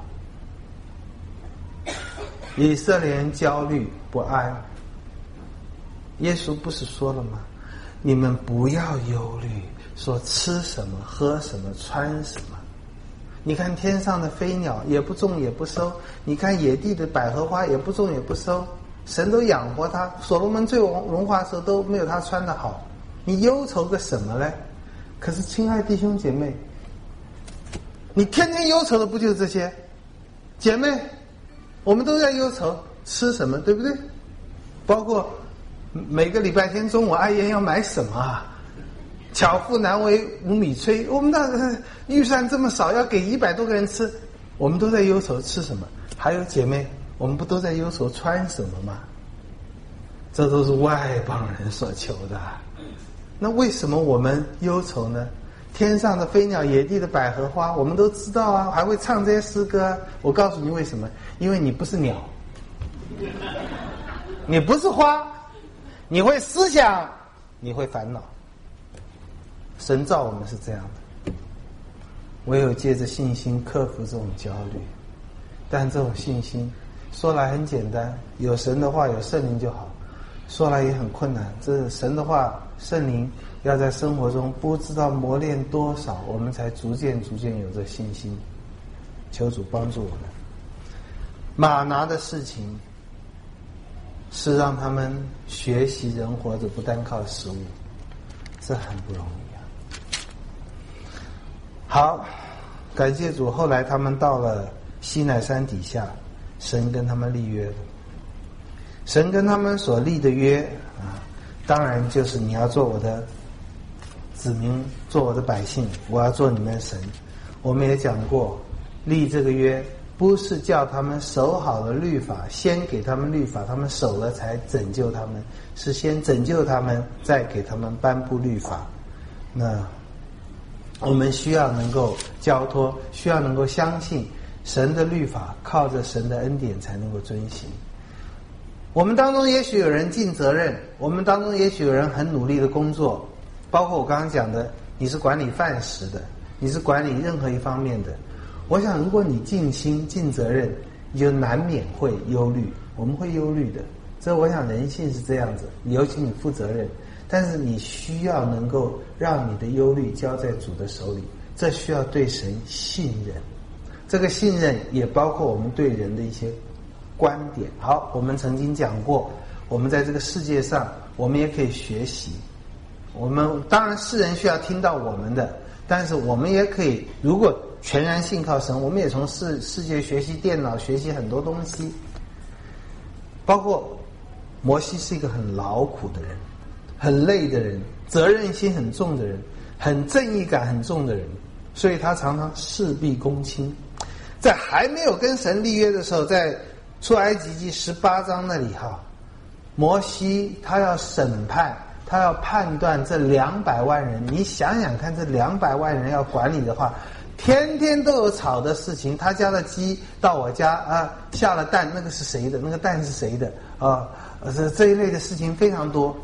以色列人焦虑不安，耶稣不是说了吗？你们不要忧虑，说吃什么喝什么穿什么。你看天上的飞鸟也不种也不收，你看野地的百合花也不种也不收，神都养活它。所罗门最荣华的时候都没有他穿得好，你忧愁个什么嘞？可是亲爱弟兄姐妹，你天天忧愁的不就是这些？姐妹，我们都在忧愁吃什么，对不对？包括每个礼拜天中午阿言要买什么啊？巧妇难为无米炊，我们的预算这么少，要给一百多个人吃，我们都在忧愁吃什么。还有姐妹，我们不都在忧愁穿什么吗？这都是外邦人所求的。那为什么我们忧愁呢？天上的飞鸟，野地的百合花，我们都知道啊，还会唱这些诗歌啊。我告诉你为什么？因为你不是鸟，你不是花，你会思想，你会烦恼。神造我们是这样的，唯有借着信心克服这种焦虑。但这种信心说来很简单，有神的话有圣灵就好，说来也很困难。这神的话圣灵要在生活中不知道磨练多少，我们才逐渐逐渐有这信心。求主帮助我们。马拿的事情是让他们学习人活着不单靠食物，这很不容易。好，感谢主。后来他们到了西乃山底下，神跟他们立约的。神跟他们所立的约啊，当然就是你要做我的子民，做我的百姓，我要做你们的神。我们也讲过，立这个约不是叫他们守好了律法，先给他们律法，他们守了才拯救他们，是先拯救他们，再给他们颁布律法。那我们需要能够交托，需要能够相信神的律法，靠着神的恩典才能够遵行。我们当中也许有人尽责任，我们当中也许有人很努力的工作，包括我刚刚讲的，你是管理饭食的，你是管理任何一方面的。我想如果你尽心尽责任，你就难免会忧虑，我们会忧虑的。这我想人性是这样子，尤其你负责任，但是你需要能够让你的忧虑交在主的手里，这需要对神信任。这个信任也包括我们对人的一些观点。好，我们曾经讲过，我们在这个世界上，我们也可以学习。我们当然世人需要听到我们的，但是我们也可以，如果全然信靠神，我们也从世世界学习电脑，学习很多东西。包括摩西是一个很劳苦的人，很累的人，责任心很重的人，很正义感很重的人，所以他常常事必躬亲。在还没有跟神立约的时候，在出埃及记十八章那里哈，摩西他要审判，他要判断这两百万人。你想想看，这两百万人要管理的话， 天天都有吵的事情，他家的鸡到我家啊下了蛋，那个是谁的？那个蛋是谁的？啊，这这一类的事情非常多。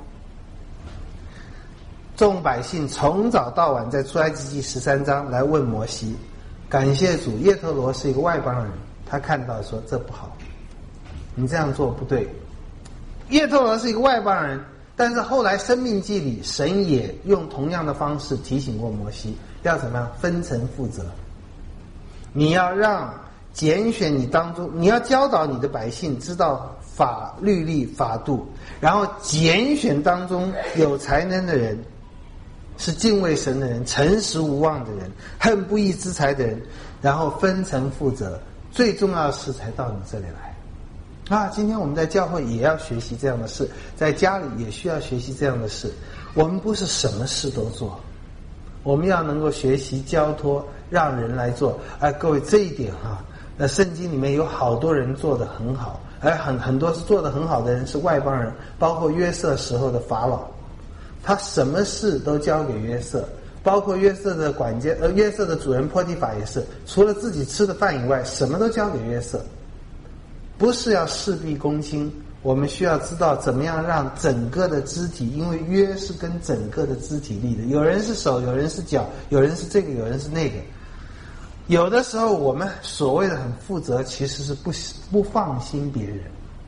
众百姓从早到晚在出埃及记十三章来问摩西，感谢主，叶忒罗是一个外邦人，他看到说这不好，你这样做不对。叶忒罗是一个外邦人，但是后来生命记里神也用同样的方式提醒过摩西，要怎么样分层负责，你要让拣选你当中，你要教导你的百姓知道法律例法度，然后拣选当中有才能的人，是敬畏神的人，诚实无妄的人，恨不义之财的人，然后分层负责，最重要的事才到你这里来啊！今天我们在教会也要学习这样的事，在家里也需要学习这样的事。我们不是什么事都做，我们要能够学习交托，让人来做。哎，各位这一点哈、啊，那圣经里面有好多人做得很好，而很很多是做得很好的人是外邦人，包括约瑟时候的法老，他什么事都交给约瑟，包括约瑟的管家，呃，约瑟的主人波提法也是，除了自己吃的饭以外，什么都交给约瑟。不是要事必躬亲，我们需要知道怎么样让整个的肢体，因为约是跟整个的肢体立的，有人是手，有人是脚，有人是这个，有人是那个。有的时候我们所谓的很负责，其实是不不放心别人。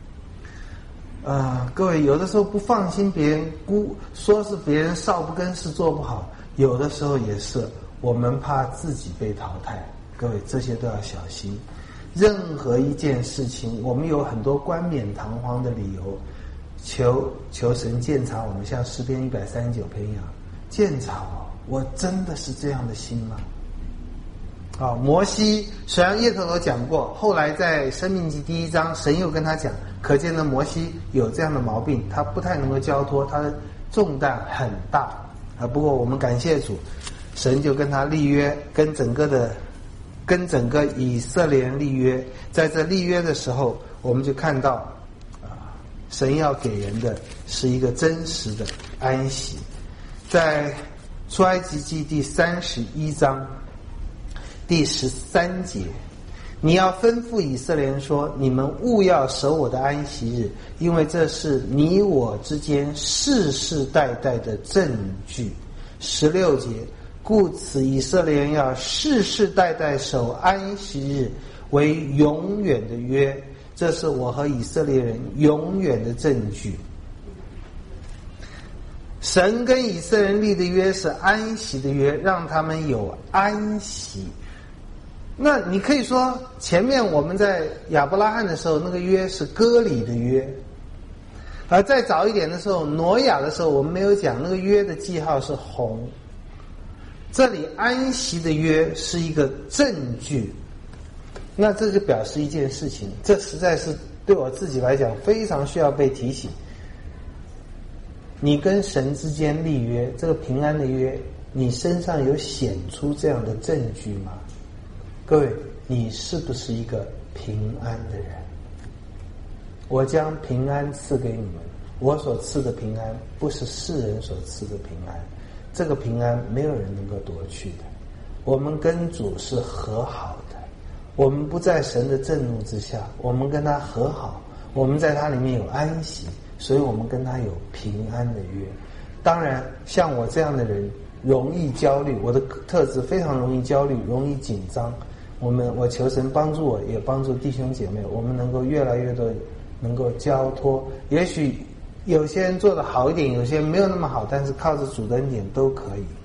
呃，各位，有的时候不放心别人，估说是别人少不更事做不好，有的时候也是我们怕自己被淘汰。各位，这些都要小心。任何一件事情，我们有很多冠冕堂皇的理由，求求神鉴察我们，像诗篇一百三十九篇一样，鉴察我，我真的是这样的心吗？啊，摩西虽然叶忒罗讲过，后来在申命记第一章，神又跟他讲，可见呢摩西有这样的毛病，他不太能够交托，他的重担很大啊。不过我们感谢主，神就跟他立约，跟整个的。跟整个以色列人立约，在这立约的时候，我们就看到，啊，神要给人的是一个真实的安息。在出埃及记第三十一章第十三节，你要吩咐以色列人说：你们务要守我的安息日，因为这是你我之间世世代代的证据。十六节。故此以色列人要世世代代守安息日为永远的约，这是我和以色列人永远的证据。神跟以色列人立的约是安息的约，让他们有安息。那你可以说前面我们在亚伯拉罕的时候那个约是割礼的约，而再早一点的时候挪亚的时候我们没有讲，那个约的记号是红。这里安息的约是一个证据，那这就表示一件事情，这实在是对我自己来讲非常需要被提醒。你跟神之间立约，这个平安的约，你身上有显出这样的证据吗？各位，你是不是一个平安的人？我将平安赐给你们，我所赐的平安不是世人所赐的平安，这个平安没有人能够夺去的。我们跟主是和好的，我们不在神的震怒之下，我们跟他和好，我们在他里面有安息，所以我们跟他有平安的约。当然像我这样的人容易焦虑，我的特质非常容易焦虑，容易紧张。我们我求神帮助我，也帮助弟兄姐妹，我们能够越来越多能够交托。也许有些人做得好一点，有些人没有那么好，但是靠着主的恩典都可以。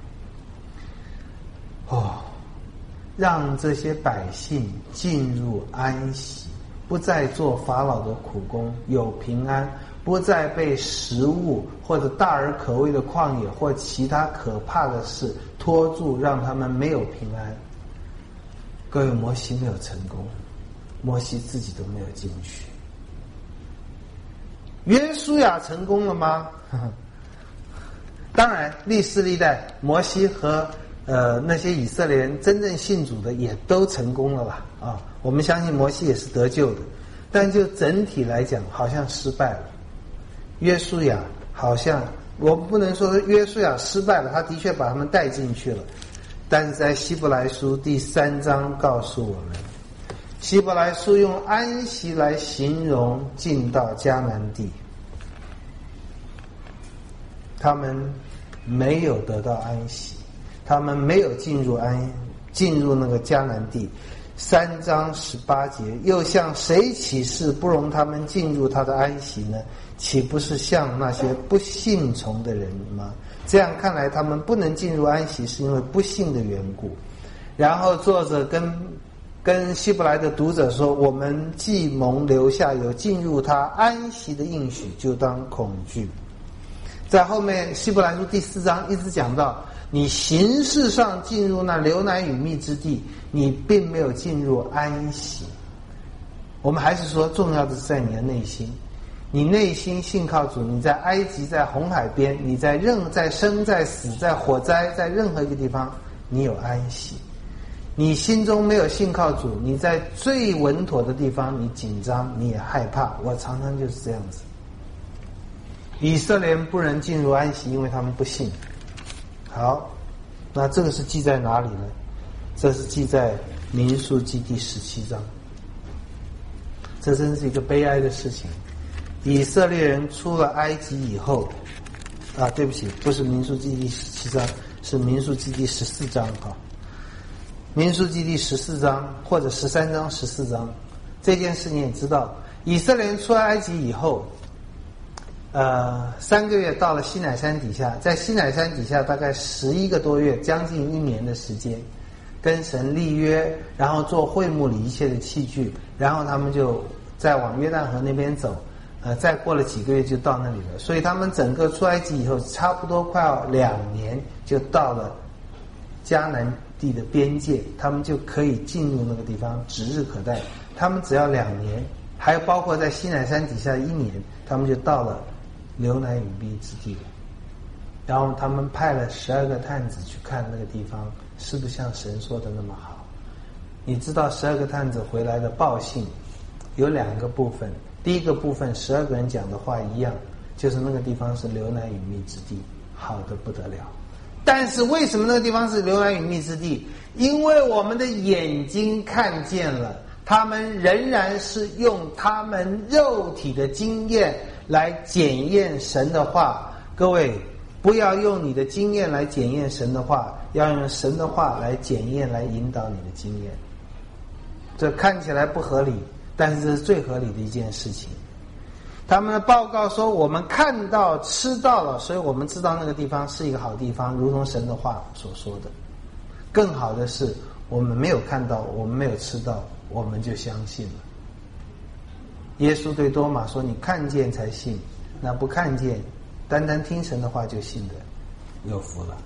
哦，让这些百姓进入安息，不再做法老的苦工，有平安，不再被食物或者大而可畏的旷野或其他可怕的事拖住，让他们没有平安。各位，摩西没有成功，摩西自己都没有进去。约书亚成功了吗？当然，历世历代，摩西和呃那些以色列人真正信主的也都成功了吧？啊，我们相信摩西也是得救的，但就整体来讲，好像失败了。约书亚好像，我不能说约书亚失败了，他的确把他们带进去了， 但是在希伯来书第三章告诉我们，希伯来书用安息来形容进到迦南地，他们没有得到安息，他们没有进入安进入那个迦南地。三章十八节，又向谁起誓不容他们进入他的安息呢？岂不是向那些不信从的人吗？这样看来，他们不能进入安息，是因为不信的缘故。然后作者跟跟希伯来的读者说，我们既蒙留下有进入他安息的应许，就当恐惧。在后面希伯来书第四章一直讲到，你形式上进入那流奶与蜜之地，你并没有进入安息。我们还是说，重要的是在你的内心，你内心信靠主，你在埃及，在红海边，你在任在生在死，在火灾，在任何一个地方，你有安息。你心中没有信靠主，你在最稳妥的地方，你紧张，你也害怕。我常常就是这样子。以色列人不能进入安息，因为他们不信。好，那这个是记在哪里呢？这是记在民数记第十七章。这真是一个悲哀的事情。以色列人出了埃及以后，啊，对不起，不是民数记第十七章，是民数记第十四章哈。民数记第十四章或者十三章、十四章，这件事你也知道，以色列人出埃及以后，呃，三个月到了西乃山底下，在西乃山底下大概十一个多月，将近一年的时间，跟神立约，然后做会幕里一切的器具，然后他们就再往约旦河那边走，呃，再过了几个月就到那里了。所以他们整个出埃及以后，差不多快要两年就到了迦南地的边界，他们就可以进入那个地方，指日可待。他们只要两年，还包括在西乃山底下一年，他们就到了流奶与蜜之地了。然后他们派了十二个探子去看那个地方是不是像神说的那么好。你知道十二个探子回来的报信有两个部分，第一个部分十二个人讲的话一样，就是那个地方是流奶与蜜之地，好得不得了。但是为什么那个地方是流奶与蜜之地？因为我们的眼睛看见了，他们仍然是用他们肉体的经验来检验神的话。各位，不要用你的经验来检验神的话，要用神的话来检验，来引导你的经验。这看起来不合理，但是这是最合理的一件事情。他们的报告说，我们看到吃到了，所以我们知道那个地方是一个好地方，如同神的话所说的。更好的是，我们没有看到，我们没有吃到，我们就相信了。耶稣对多马说，你看见才信，那不看见单单听神的话就信的，有福了。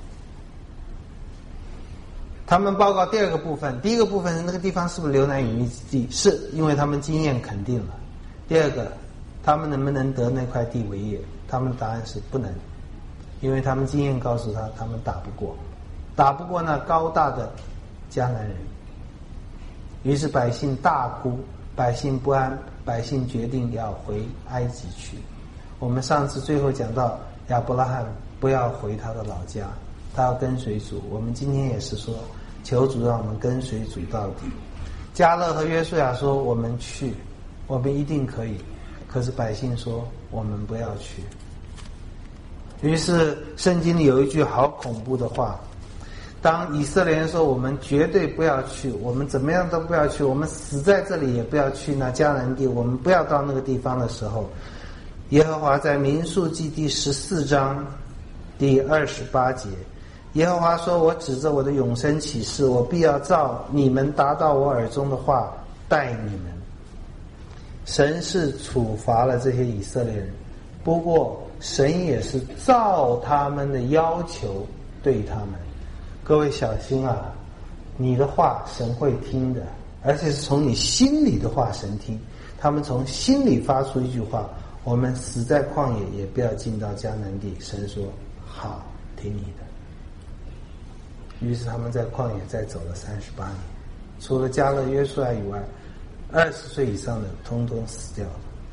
他们报告第二个部分，第一个部分是那个地方是不是流奶与蜜之地，是因为他们经验肯定了。第二个，他们能不能得那块地为业？他们的答案是不能，因为他们经验告诉他，他们打不过，打不过那高大的迦南人。于是百姓大哭，百姓不安，百姓决定要回埃及去。我们上次最后讲到亚伯拉罕不要回他的老家，他要跟随主。我们今天也是说，求主让我们跟随主到底。迦勒和约书亚说，我们去，我们一定可以。可是百姓说，我们不要去。于是圣经里有一句好恐怖的话，当以色列人说我们绝对不要去，我们怎么样都不要去，我们死在这里也不要去那迦南地，我们不要到那个地方的时候，耶和华在民数记第十四章第二十八节，耶和华说，我指着我的永生起誓，我必要照你们达到我耳中的话待你们。神是处罚了这些以色列人，不过神也是照他们的要求对他们。各位小心啊，你的话神会听的，而且是从你心里的话神听。他们从心里发出一句话，我们死在旷野也不要进到迦南地，神说好，听你的。于是他们在旷野再走了三十八年，除了迦勒约书亚以外，二十岁以上的通通死掉了。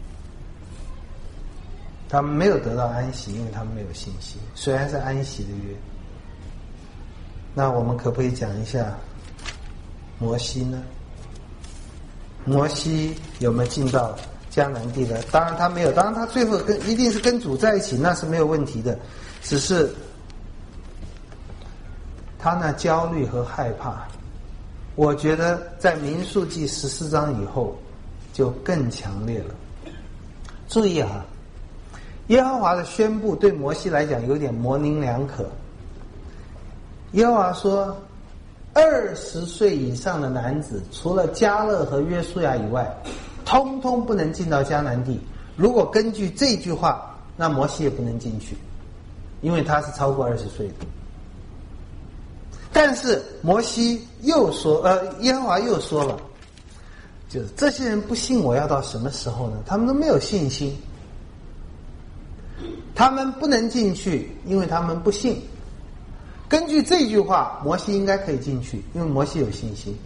他们没有得到安息，因为他们没有信心。虽然是安息的约， 那我们可不可以讲一下摩西呢？摩西有没有进到迦南地呢？当然他没有，当然他最后跟一定是跟主在一起，那是没有问题的，只是他那焦虑和害怕，我觉得在民数记十四章以后就更强烈了。注意啊，耶和华的宣布对摩西来讲有点模棱两可。耶和华说，二十岁以上的男子，除了迦勒和约书亚以外，通通不能进到迦南地。如果根据这句话，那摩西也不能进去，因为他是超过二十岁的。但是摩西又说，呃，耶和华又说了，就是这些人不信我要到什么时候呢？他们都没有信心，他们不能进去，因为他们不信。根据这句话，摩西应该可以进去，因为摩西有信心。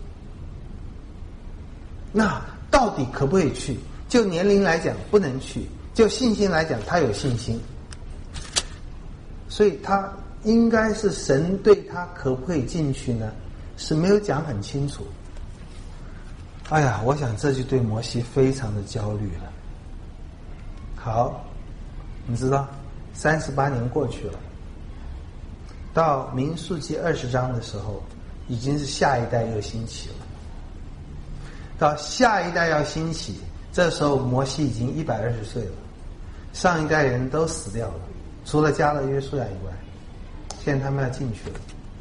那到底可不可以去？就年龄来讲不能去，就信心来讲他有信心，所以他应该是神对他可不可以进去呢，是没有讲很清楚。哎呀，我想这就对摩西非常的焦虑了。好，你知道三十八年过去了，到民数记二十章的时候，已经是下一代又兴起了。到下一代要兴起，这时候摩西已经一百二十岁了，上一代人都死掉了，除了迦勒约书亚以外，现在他们要进去了。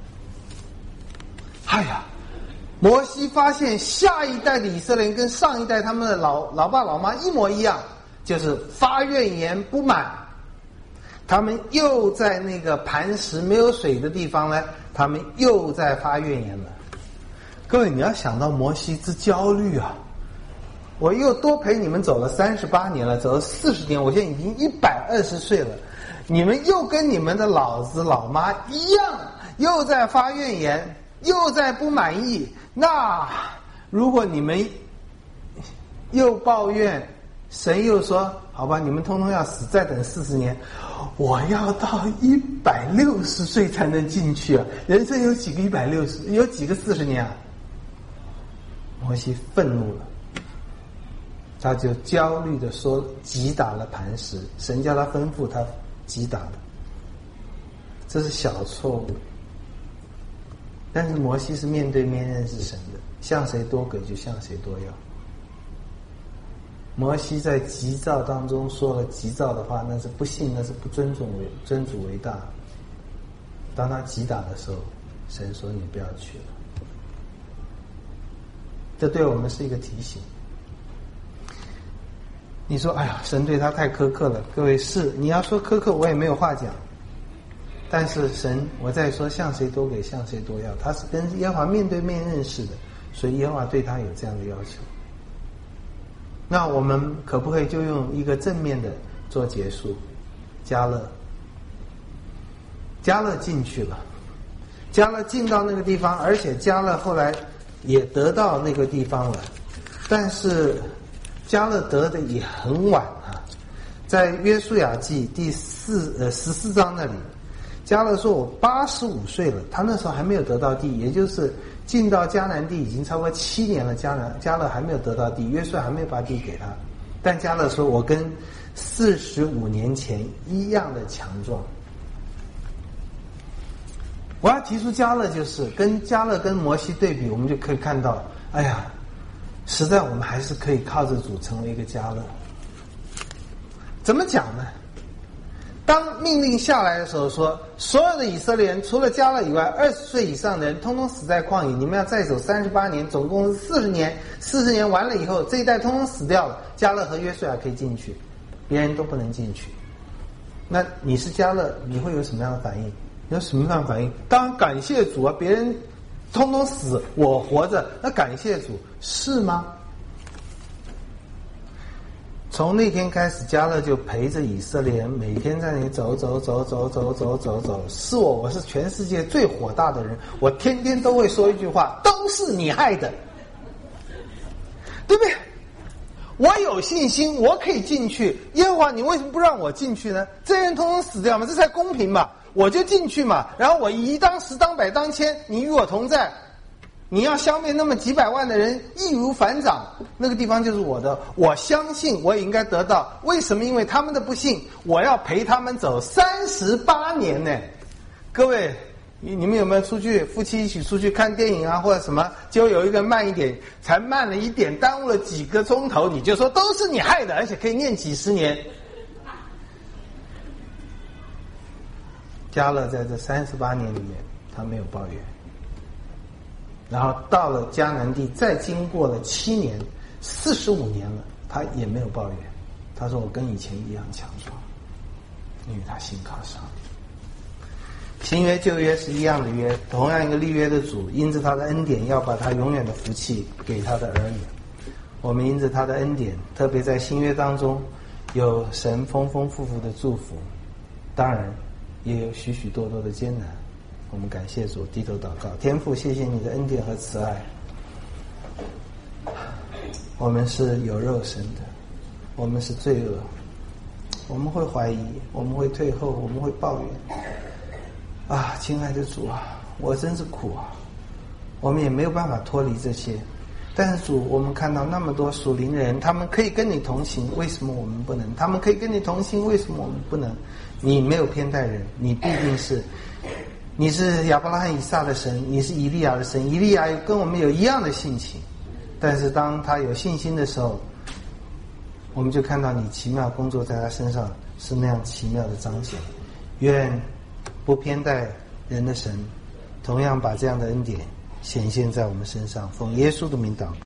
哎呀，摩西发现下一代的以色列人跟上一代他们的老老爸老妈一模一样，就是发怨言不满。他们又在那个磐石没有水的地方呢，他们又在发怨言了。各位，你要想到摩西之焦虑啊！我又多陪你们走了三十八年了，走了四十年，我现在已经一百二十岁了，你们又跟你们的老子老妈一样，又在发怨言，又在不满意。那如果你们又抱怨，神又说好吧，你们通通要死，再等四十年，我要到一百六十岁才能进去啊！人生有几个一百六十，有几个四十年啊？摩西愤怒了，他就焦虑的说，击打了磐石。神叫他吩咐，他击打了，这是小错误。但是摩西是面对面认识神的，向谁多给就向谁多要。摩西在急躁当中说了急躁的话，那是不信，那是不尊重为尊主为大。当他击打的时候，神说你不要去了。这对我们是一个提醒。你说哎呀，神对他太苛刻了。各位，是你要说苛刻我也没有话讲，但是神，我再说向谁多给向谁多要，他是跟耶和华面对面认识的，所以耶和华对他有这样的要求。那我们可不可以就用一个正面的做结束？迦勒，迦勒进去了，迦勒进到那个地方，而且迦勒后来也得到那个地方了，但是迦勒得的也很晚啊。在约书亚记第四呃十四章那里，迦勒说我八十五岁了，他那时候还没有得到地，也就是进到迦南地已经超过七年了，迦南迦勒还没有得到地，约书亚还没有把地给他。但迦勒说我跟四十五年前一样的强壮。我要提出迦勒，就是跟迦勒跟摩西对比，我们就可以看到，哎呀，实在我们还是可以靠着主成为一个迦勒。怎么讲呢？当命令下来的时候说，所有的以色列人除了迦勒以外，二十岁以上的人通通死在旷野，你们要再走三十八年，总共是四十年，四十年完了以后，这一代通通死掉了，迦勒和约书亚可以进去，别人都不能进去。那你是迦勒，你会有什么样的反应？有什么样的反应？当然感谢主啊，别人通通死，我活着，那感谢主，是吗？从那天开始，迦勒就陪着以色列人，每天在那里走走走走走走走走。是我，我是全世界最火大的人，我天天都会说一句话，都是你害的，对不对？我有信心，我可以进去。耶和华，你为什么不让我进去呢？这些人通通死掉吗？这才公平吧？ 我就进去嘛，然后我一当十当百当千，你与我同在，你要消灭那么几百万的人，易如反掌，那个地方就是我的。我相信我也应该得到。为什么？因为他们的不幸，我要陪他们走三十八年呢。各位，你你们有没有出去夫妻一起出去看电影啊，或者什么？就有一个慢一点，才慢了一点，耽误了几个钟头，你就说都是你害的，而且可以念几十年。迦勒在这三十八年里面，他没有抱怨。然后到了迦南地，再经过了七年，四十五年了，他也没有抱怨。他说：“我跟以前一样强壮，因为他信靠上帝。”新约旧约是一样的约，同样一个立约的主，因着他的恩典，要把他永远的福气给他的儿女。我们因着他的恩典，特别在新约当中，有神丰丰富富的祝福，当然也有许许多多的艰难。我们感谢主，低头祷告。天父，谢谢你的恩典和慈爱。我们是有肉身的，我们是罪恶，我们会怀疑，我们会退后，我们会抱怨。啊，亲爱的主啊，我真是苦啊！我们也没有办法脱离这些。但是主，我们看到那么多属灵人，他们可以跟你同行，为什么我们不能？他们可以跟你同行，为什么我们不能？你没有偏待人，你必定是。你是亚伯拉罕以撒的神，你是以利亚的神。以利亚跟我们有一样的性情，但是当他有信心的时候，我们就看到你奇妙工作在他身上是那样奇妙的彰显。愿不偏待人的神同样把这样的恩典显现在我们身上，奉耶稣的名祷告。